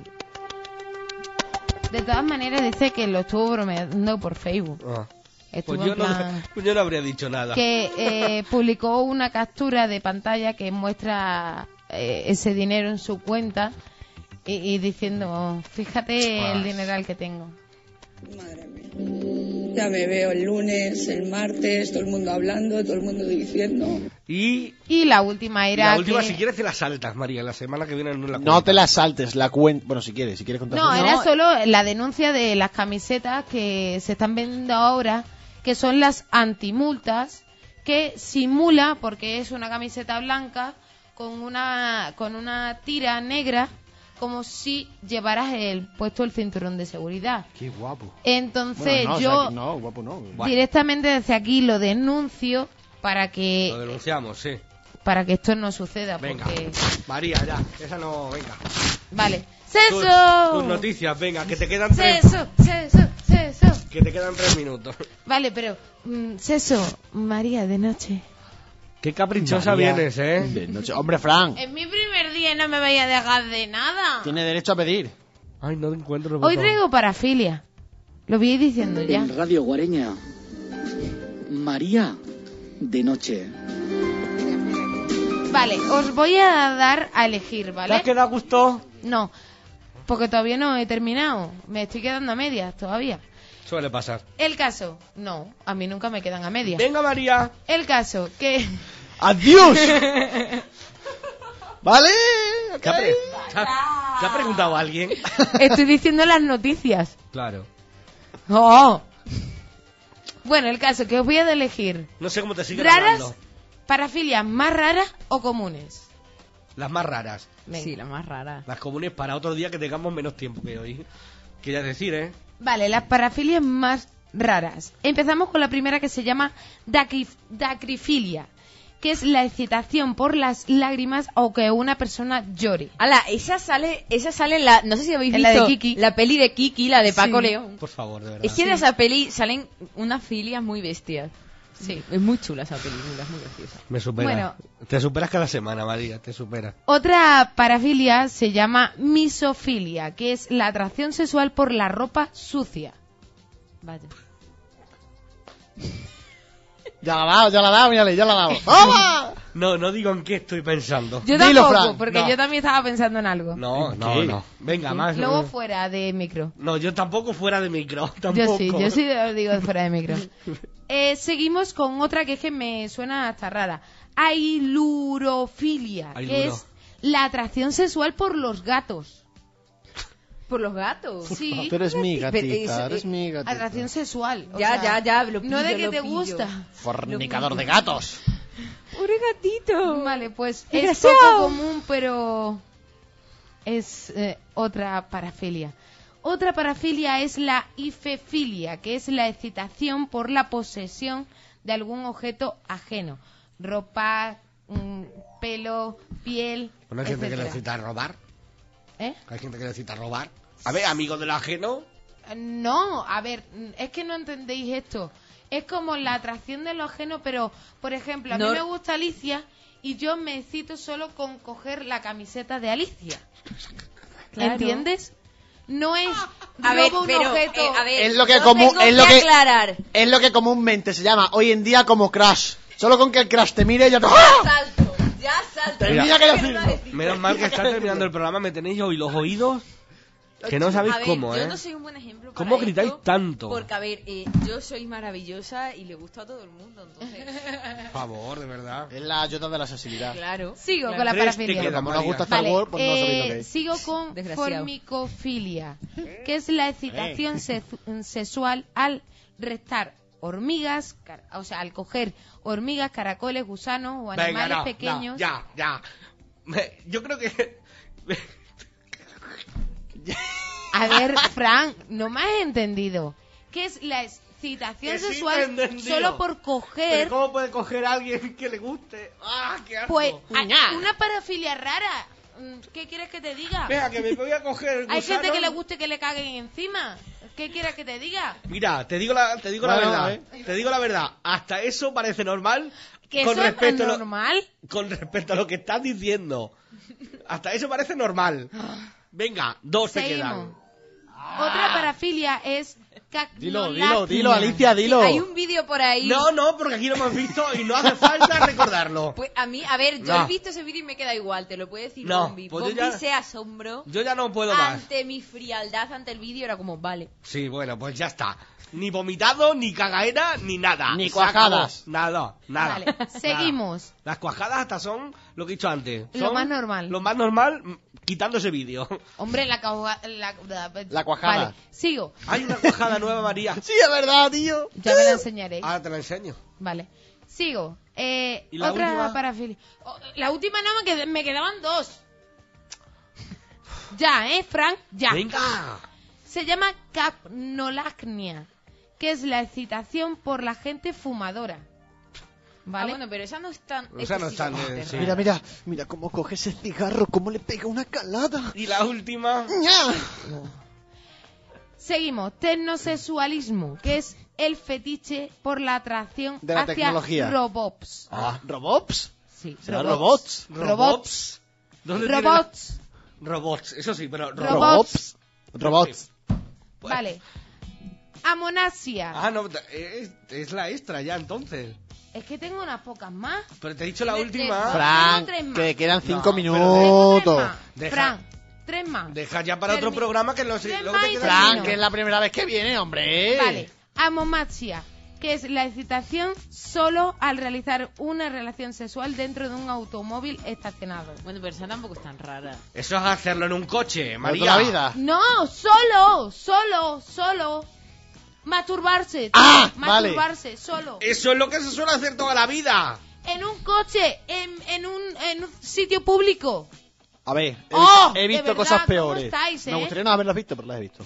De todas maneras dice que lo estuvo bromeando por Facebook. Ah. Estuvo Pues en plan yo no habría dicho nada. que publicó una captura de pantalla que muestra ese dinero en su cuenta y diciendo, fíjate el dineral que tengo. Ya me veo el lunes, el martes, todo el mundo hablando, todo el mundo diciendo. Y la última era la última, que... si quieres, te la saltas, María. La semana que viene no la No cuentas. te la saltes, la cuenta. Bueno, si quieres contar. No, era solo la denuncia de las camisetas que se están vendiendo ahora, que son las antimultas, que simula, porque es una camiseta blanca con una tira negra, como si llevaras puesto el cinturón de seguridad. Qué guapo. Entonces Bueno, no, yo o sea, que no, guapo no. directamente desde aquí lo denuncio para Lo que denunciamos, sí. esto no suceda. Venga. Porque... María, ya. Esa no, venga. Vale. Tus ¡Ceso! noticias, venga, que te quedan tres. ¡Ceso! Que te quedan 3 minutos. Vale, pero... Ceso, María, de noche. Qué caprichosa María, vienes, ¿eh? de noche. Hombre, Fran, Es mi primer día y no me vaya a dejar de nada. tiene derecho a pedir. Ay, no encuentro el Hoy botón. traigo parafilia. Lo voy diciendo ya. En Radio Guareña, María de noche. Vale, os voy a dar a elegir, ¿Te ¿vale? has quedado a gusto? No, porque todavía no he terminado. Me estoy quedando a medias todavía. Suele pasar. El caso, no, a mí nunca me quedan a medias. Venga, María. El caso, que... ¡Adiós! ¿Vale? ¿Te ha preguntado alguien? Estoy diciendo las noticias. Claro. ¡Oh! Bueno, el caso, que os voy a elegir. No sé cómo te sigue ¿Raras, grabando. parafilias más raras o comunes? Las más raras. Venga. Sí, la más rara. Las comunes para otro día que tengamos menos tiempo que hoy. Quería decir, ¿eh? Vale, las parafilias más raras. Empezamos con la primera, que se llama dacrifilia, que es la excitación por las lágrimas o que una persona llore. Ala, esa sale en la... No sé si habéis En visto la de Kiki. la peli de Kiki, la de Paco Sí. León. Por favor, de verdad. Es que de esa peli salen unas filias muy bestias. Sí, es muy chula esa película, es muy graciosa. Me supera. Bueno. Te superas cada semana, María, te superas. Otra parafilia se llama misofilia, que es la atracción sexual por la ropa sucia. Vaya. Ya la ha dado, mírale, ya la ha dado. ¡Toma! No digo en qué estoy pensando. Yo Dilo, tampoco, Fran. porque No. yo también estaba pensando en algo. No. Venga, más. Luego fuera de micro. No, yo tampoco fuera de micro. Tampoco. Yo sí lo digo fuera de micro. Seguimos con otra que es que me suena hasta rara. Ailurofilia, que Ailuro. es la atracción sexual por los gatos. Por los gatos. Sí, Tú eres mi Pero gatita, eso, eres mi gatita. atracción sexual. o Ya, sea, ya, lo no de pillo, que lo te pillo. gusta. Fornicador de gatos. ¡Pobre gatito! Vale, pues es Desgraciado. poco común, pero es otra parafilia. Otra parafilia es la ifefilia, que es la excitación por la posesión de algún objeto ajeno. Ropa, pelo, piel, Bueno, hay gente que etcétera. necesita robar. ¿Eh? Hay gente que necesita robar. A ver, amigo del ajeno. No, a ver, es que no entendéis esto. Es como la atracción de lo ajeno, pero, por ejemplo, a mí No. me gusta Alicia y yo me excito solo con coger la camiseta de Alicia. Claro. ¿Entiendes? No es A ver, robo un pero, objeto. a ver, Es lo que yo común- tengo es lo que que- aclarar. Es lo que comúnmente se llama hoy en día como crash. Solo con que el crash te mire ya te... Ya salto. Tenía que decirlo. Menos mal que está terminando el programa, me tenéis hoy los oídos que no sabéis A ver, cómo, yo ¿eh? no soy un buen ejemplo para ¿Cómo gritáis esto, tanto? Porque, a ver, yo soy maravillosa y le gusto a todo el mundo, entonces... Por favor, de verdad. Es la ayuda de la sensibilidad. Claro. Sigo claro. con la Tres te parafilia. quedan, Como nos María. gusta Star Vale, Wars, pues no sabéis lo que es. sigo con Desgraciado. formicofilia, que es la excitación sexual al restar hormigas, o sea, al coger hormigas, caracoles, gusanos o animales Venga, no, pequeños. no, ya. Yo creo que... A ver, Frank, no me has entendido. que es la excitación Que sí, sexual entendido. solo por coger. ¿Pero cómo puede coger a alguien que le guste? ¡Ah, qué asco! Pues una parafilia rara. ¿Qué quieres que te diga? Venga, que me voy a coger Hay gusano. gente que le guste que le caguen encima. ¿Qué quieres que te diga? Mira, te digo la Bueno, verdad. Te digo la verdad. Hasta eso parece normal. ¿Que con eso es respecto a lo- normal? Con respecto a lo que estás diciendo. Hasta eso parece normal. Venga, 2 te Seguimos. quedan. Otra parafilia es Dilo, Alicia, dilo. Hay un vídeo por ahí. No, porque aquí lo hemos visto y no hace falta recordarlo. Pues a mí, a ver, yo No. he visto ese vídeo y me queda igual, te lo puede decir No, Bombi. pues yo Bombi ya- se asombró Yo ya no puedo más. ante mi frialdad ante el vídeo, era como, vale. Sí, bueno, pues ya está. Ni vomitado, ni cagaera, ni nada. Ni Se cuajadas. acabó. Nada. Vale, seguimos. Nada. Las cuajadas hasta son lo que he dicho antes. Lo Son más normal. Lo más normal, quitando ese vídeo. Hombre, la cuajada. Vale, sigo. Hay una cuajada nueva, María. Sí, es verdad, tío. Ya me la enseñaré. Ahora te la enseño. Vale. Sigo. ¿Y la Otra última? parafilia. La última no, me quedaban 2. Ya, Frank, ya. Venga. Se llama capnolacnia, que es la excitación por la gente fumadora. ¿Vale? Ah, bueno, pero esa no es tan... Esa no es tan, excesivamente sí. rara. Mira cómo coge ese cigarro, cómo le pega una calada. Y la última. Seguimos. Tecnosexualismo, que es el fetiche por la atracción De la hacia tecnología. robots. ¿Robots? Sí, ¿Será robots. robots? ¿Dónde tiene Robots. Robots, eso sí, pero... Robots. Robots. Pues- Vale. Amonasia. Ah, no, es la extra ya, entonces. Es que tengo unas pocas más. Pero te he dicho la Tengo última. Frank, tres más. que quedan 5 No, pero- Tengo tres minutos. más. Deja- Frank, 3 más. Deja ya para otro programa que lo Tres lo más que te y queda. termino. Frank, que es la primera vez que viene, hombre. Vale. Amomasia, que es la excitación solo al realizar una relación sexual dentro de un automóvil estacionado. Bueno, pero esa tampoco es tan rara. Eso es hacerlo en un coche, Por María. toda la vida. No, solo. Masturbarse. Ah, masturbarse, solo. Eso es lo que se suele hacer toda la vida. En un coche, en un sitio público. A ver, ¡Oh! he De visto verdad, cosas ¿cómo peores. estáis, Me eh? gustaría no haberlas visto, pero las he visto.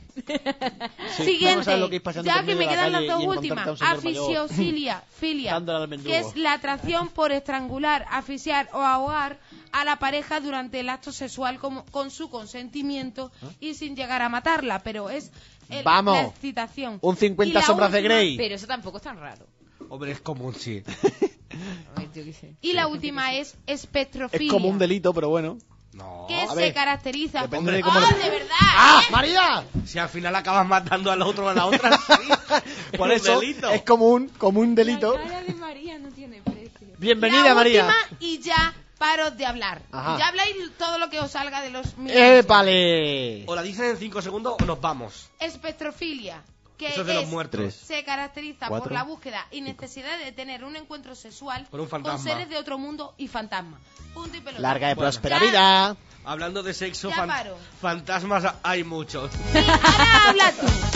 Sí, Siguiente, no sabes lo que es paseando ya por que medio me de la quedan las calle dos y últimas. encontrarte a un señor mayor Asfixiofilia, dándole al mendigo. que es la atracción por estrangular, asfixiar o ahogar a la pareja durante el acto sexual con su consentimiento y sin llegar a matarla, pero es Vamos. la excitación. Un 50 Y la sombras de última- Grey. Pero eso tampoco es tan raro. Hombre, es común, sí. A ver, yo qué sé. Y la última es espectrofilia. Es como un delito, pero bueno. No. que a se ver, caracteriza depende por... de cómo ¡Oh, le- de verdad! ¡Ah, ¿eh? María! Si al final acabas matando al otro o a la otra, sí. Por Un eso delito. es como un delito. La cara de María no tiene precio. Bienvenida, La María. última y ya paro de hablar. Ajá. Ya habláis todo lo que os salga de los míos. ¡Épale! O la dicen en 5 segundos o nos vamos. Espectrofilia, que Eso es de los muertos. Tres. se caracteriza Cuatro. por la búsqueda y necesidad de tener un encuentro sexual Con un con fantasma. seres de otro mundo y fantasmas. Punto y pelota. Larga y Bueno. próspera Ya. vida. Hablando de sexo, Ya paro. fantasmas hay muchos. Sí, ahora habla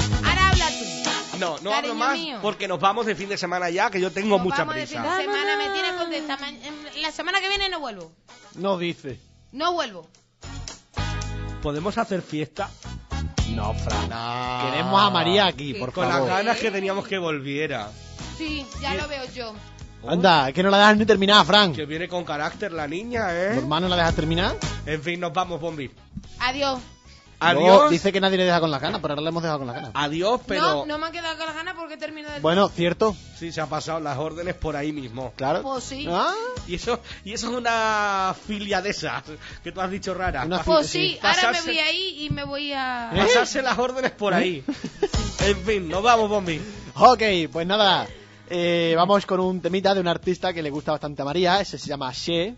tú. No, no Cariño hablo más mío. porque nos vamos de fin de semana ya, que yo tengo Nos mucha vamos de fin prisa. de semana, me tienes contenta. La semana que viene no vuelvo. No dice. No vuelvo. ¿Podemos hacer fiesta? No, Fran. Queremos a María aquí, por Con las favor. ganas que teníamos que volviera. Sí, ya lo veo yo. Anda, que no la dejas ni terminar, Fran. Que viene con carácter la niña, ¿Tu ¿eh? hermano la dejas terminar? En fin, nos vamos, Bombi. Adiós. Adiós. Luego dice que nadie le deja con las ganas, pero ahora le hemos dejado con las ganas. Adiós, pero... No, no me han quedado con las ganas porque termino del... Bueno, cierto. Sí, se ha pasado las órdenes por ahí mismo. Claro. Pues sí. Ah, Y eso es una filia de esas que tú has dicho rara. Una Pues sí, ahora me Pasarse- voy ahí y me voy a... Pasarse las órdenes por ahí. En fin, nos vamos, Bombi. Ok, pues nada. Vamos con un temita de un artista que le gusta bastante a María. Ese se llama She.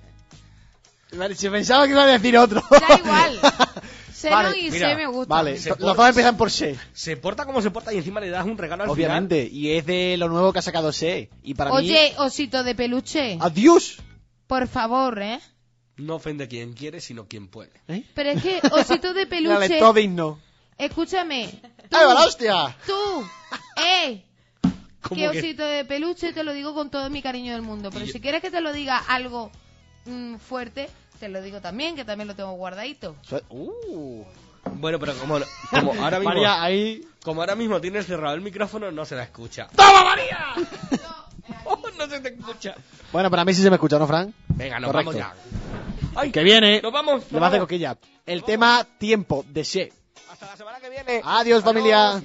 Si pensaba que iba a decir otro. Da igual. Seno Vale, y mira, se me gusta. Vale, Se los porta- dos empiezan por She. Se porta como se porta y encima le das un regalo al Obviamente. Y es de lo nuevo que ha sacado She. Y para Oye, osito de peluche, mí... ¡Adiós! por favor, ¿eh? final. No ofende quien quiere, sino quien puede. Pero es que osito de Dale, peluche... todo digno. Escúchame. Tú, ¡Ay, va la hostia! tú, ¿Cómo que que? osito de peluche te lo digo con todo mi cariño del mundo. Pero Y- si quieres que te lo diga algo fuerte, te lo digo también, que también lo tengo guardadito. Bueno, pero como ahora mismo... María, ahí... Como ahora mismo tienes cerrado el micrófono, no se la escucha. ¡Toma, María! No se te escucha. Bueno, para mí sí se me escucha, ¿no, Fran? Venga, nos Correcto. vamos ya. Que viene. Nos vamos. Le va a hacer coquilla. El tema Tiempo, de She. Hasta la semana que viene. Adiós, familia.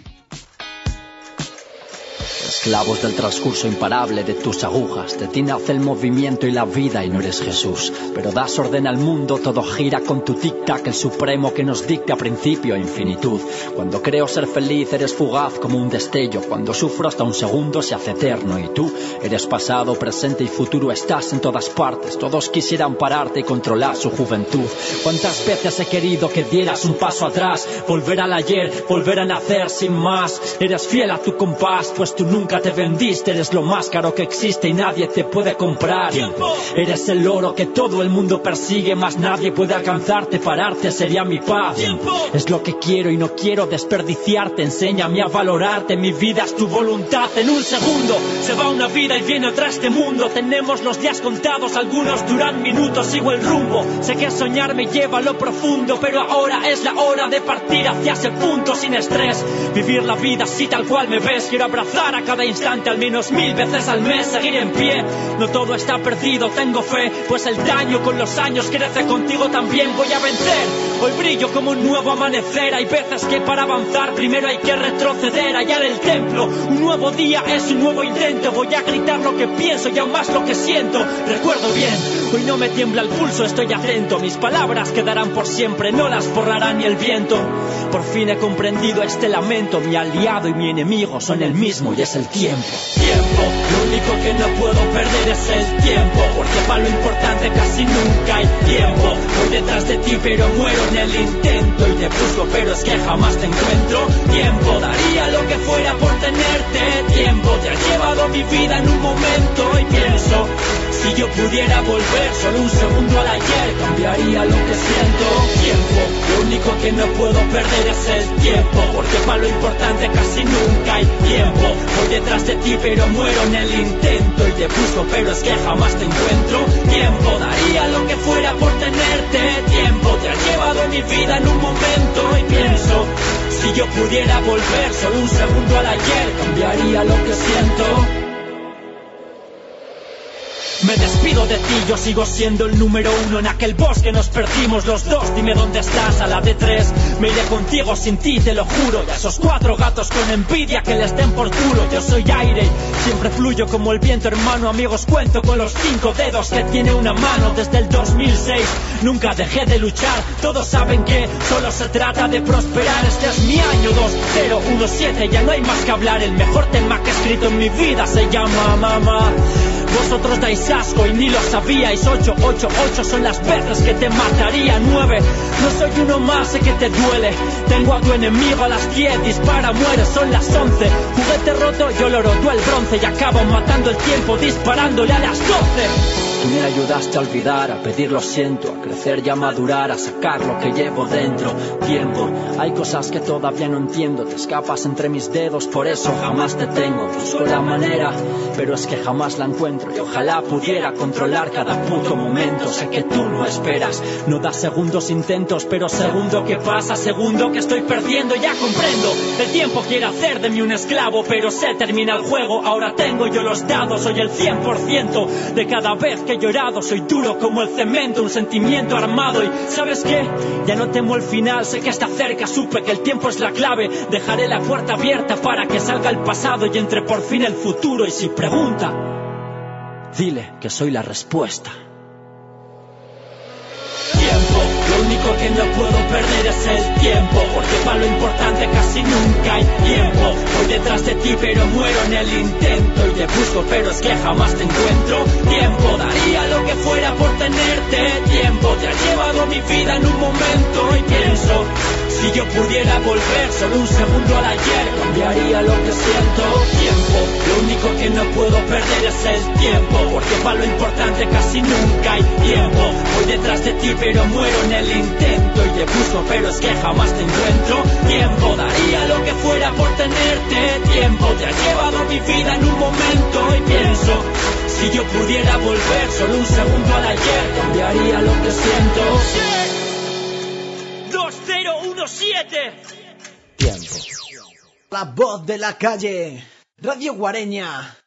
Esclavos del transcurso imparable de tus agujas, de ti nace el movimiento y la vida y no eres Jesús, pero das orden al mundo, todo gira con tu tic-tac, el supremo que nos dicta principio e infinitud. Cuando creo ser feliz eres fugaz como un destello, cuando sufro hasta un segundo se hace eterno y tú eres pasado, presente y futuro, estás en todas partes, todos quisieran pararte y controlar su juventud. Cuántas veces he querido que dieras un paso atrás, volver al ayer, volver a nacer sin más. Eres fiel a tu compás, pues tú nunca te vendiste, eres lo más caro que existe y nadie te puede comprar. ¡Tiempo! Eres el oro que todo el mundo persigue, más nadie puede alcanzarte, pararte sería mi paz. ¡Tiempo! Es lo que quiero y no quiero desperdiciarte, enséñame a valorarte, mi vida es tu voluntad. En un segundo se va una vida y viene otra este mundo, tenemos los días contados, algunos duran minutos, sigo el rumbo, sé que soñar me lleva a lo profundo, pero ahora es la hora de partir hacia ese punto sin estrés, vivir la vida así tal cual me ves, quiero abrazar a cada instante al menos 1000 veces al mes, seguir en pie, no todo está perdido, tengo fe, pues el daño con los años crece contigo también, voy a vencer, hoy brillo como un nuevo amanecer, hay veces que para avanzar primero hay que retroceder, hallar el templo, un nuevo día es un nuevo intento, voy a gritar lo que pienso y aún más lo que siento, recuerdo bien, hoy no me tiembla el pulso, estoy atento, mis palabras quedarán por siempre, no las borrará ni el viento, por fin he comprendido este lamento, mi aliado y mi enemigo son el mismo y es el tiempo. Tiempo, lo único que no puedo perder es el tiempo, porque para lo importante casi nunca hay tiempo, voy detrás de ti pero muero en el intento y te busco pero es que jamás te encuentro, tiempo, daría lo que fuera por tenerte, tiempo, te has llevado mi vida en un momento y pienso, si yo pudiera volver solo un segundo al ayer, cambiaría lo que siento, tiempo, lo único que no puedo perder es el tiempo, porque para lo importante casi nunca hay tiempo, voy detrás de ti pero muero en el intento y te busco pero es que jamás te encuentro, tiempo, daría lo que fuera por tenerte, tiempo, te has llevado mi vida en un momento y pienso, si yo pudiera volver solo un segundo al ayer, cambiaría lo que siento. Me despido de ti, yo sigo siendo el número uno. En aquel bosque nos perdimos los dos, dime dónde estás a la de 3. Me iré contigo sin ti, te lo juro. Y a esos 4 gatos con envidia que les den por culo. Yo soy aire, siempre fluyo como el viento, hermano. Amigos, cuento con los 5 dedos que tiene una mano. Desde el 2006 nunca dejé de luchar. Todos saben que solo se trata de prosperar. Este es mi año 2017, ya no hay más que hablar. El mejor tema que he escrito en mi vida se llama Mamá. Vosotros dais asco y ni lo sabíais. 888 son las veces que te mataría. 9, no soy uno más, sé que te duele. Tengo a tu enemigo a las 10, dispara, muere, son las 11. Juguete roto, yo lo roto el bronce y acabo matando el tiempo disparándole a las 12. Tú me ayudaste a olvidar, a pedir lo siento, a crecer y a madurar, a sacar lo que llevo dentro. Tiempo, hay cosas que todavía no entiendo, te escapas entre mis dedos, por eso jamás te tengo. Busco la manera, pero es que jamás la encuentro y ojalá pudiera controlar cada puto momento. Sé que tú no esperas, no das segundos intentos, pero segundo que pasa, segundo que estoy perdiendo, ya comprendo. El tiempo quiere hacer de mí un esclavo, pero se termina el juego, ahora tengo yo los dados, soy el 100% de cada vez que he llorado, soy duro como el cemento, un sentimiento armado y ¿sabes qué? Ya no temo el final, sé que está cerca, supe que el tiempo es la clave, dejaré la puerta abierta para que salga el pasado y entre por fin el futuro y si pregunta, dile que soy la respuesta. Tiempo, lo único que no puedo perder es el tiempo, porque para lo importante casi nunca hay tiempo. Voy detrás de ti pero muero en el intento y te busco pero es que jamás te encuentro. Tiempo, daría lo que fuera por tenerte. Tiempo, te has llevado mi vida en un momento y pienso, si yo pudiera volver solo un segundo al ayer, cambiaría lo que siento. Tiempo, lo único que no puedo perder es el tiempo, porque para lo importante casi nunca hay tiempo. Voy detrás de ti pero muero en el intento y te busco pero es que jamás te encuentro. Tiempo, daría lo que fuera por tenerte. Tiempo, te has llevado mi vida en un momento y pienso, si yo pudiera volver solo un segundo al ayer, cambiaría lo que siento. 201 107. Tiempo. La voz de la calle. Radio Guareña.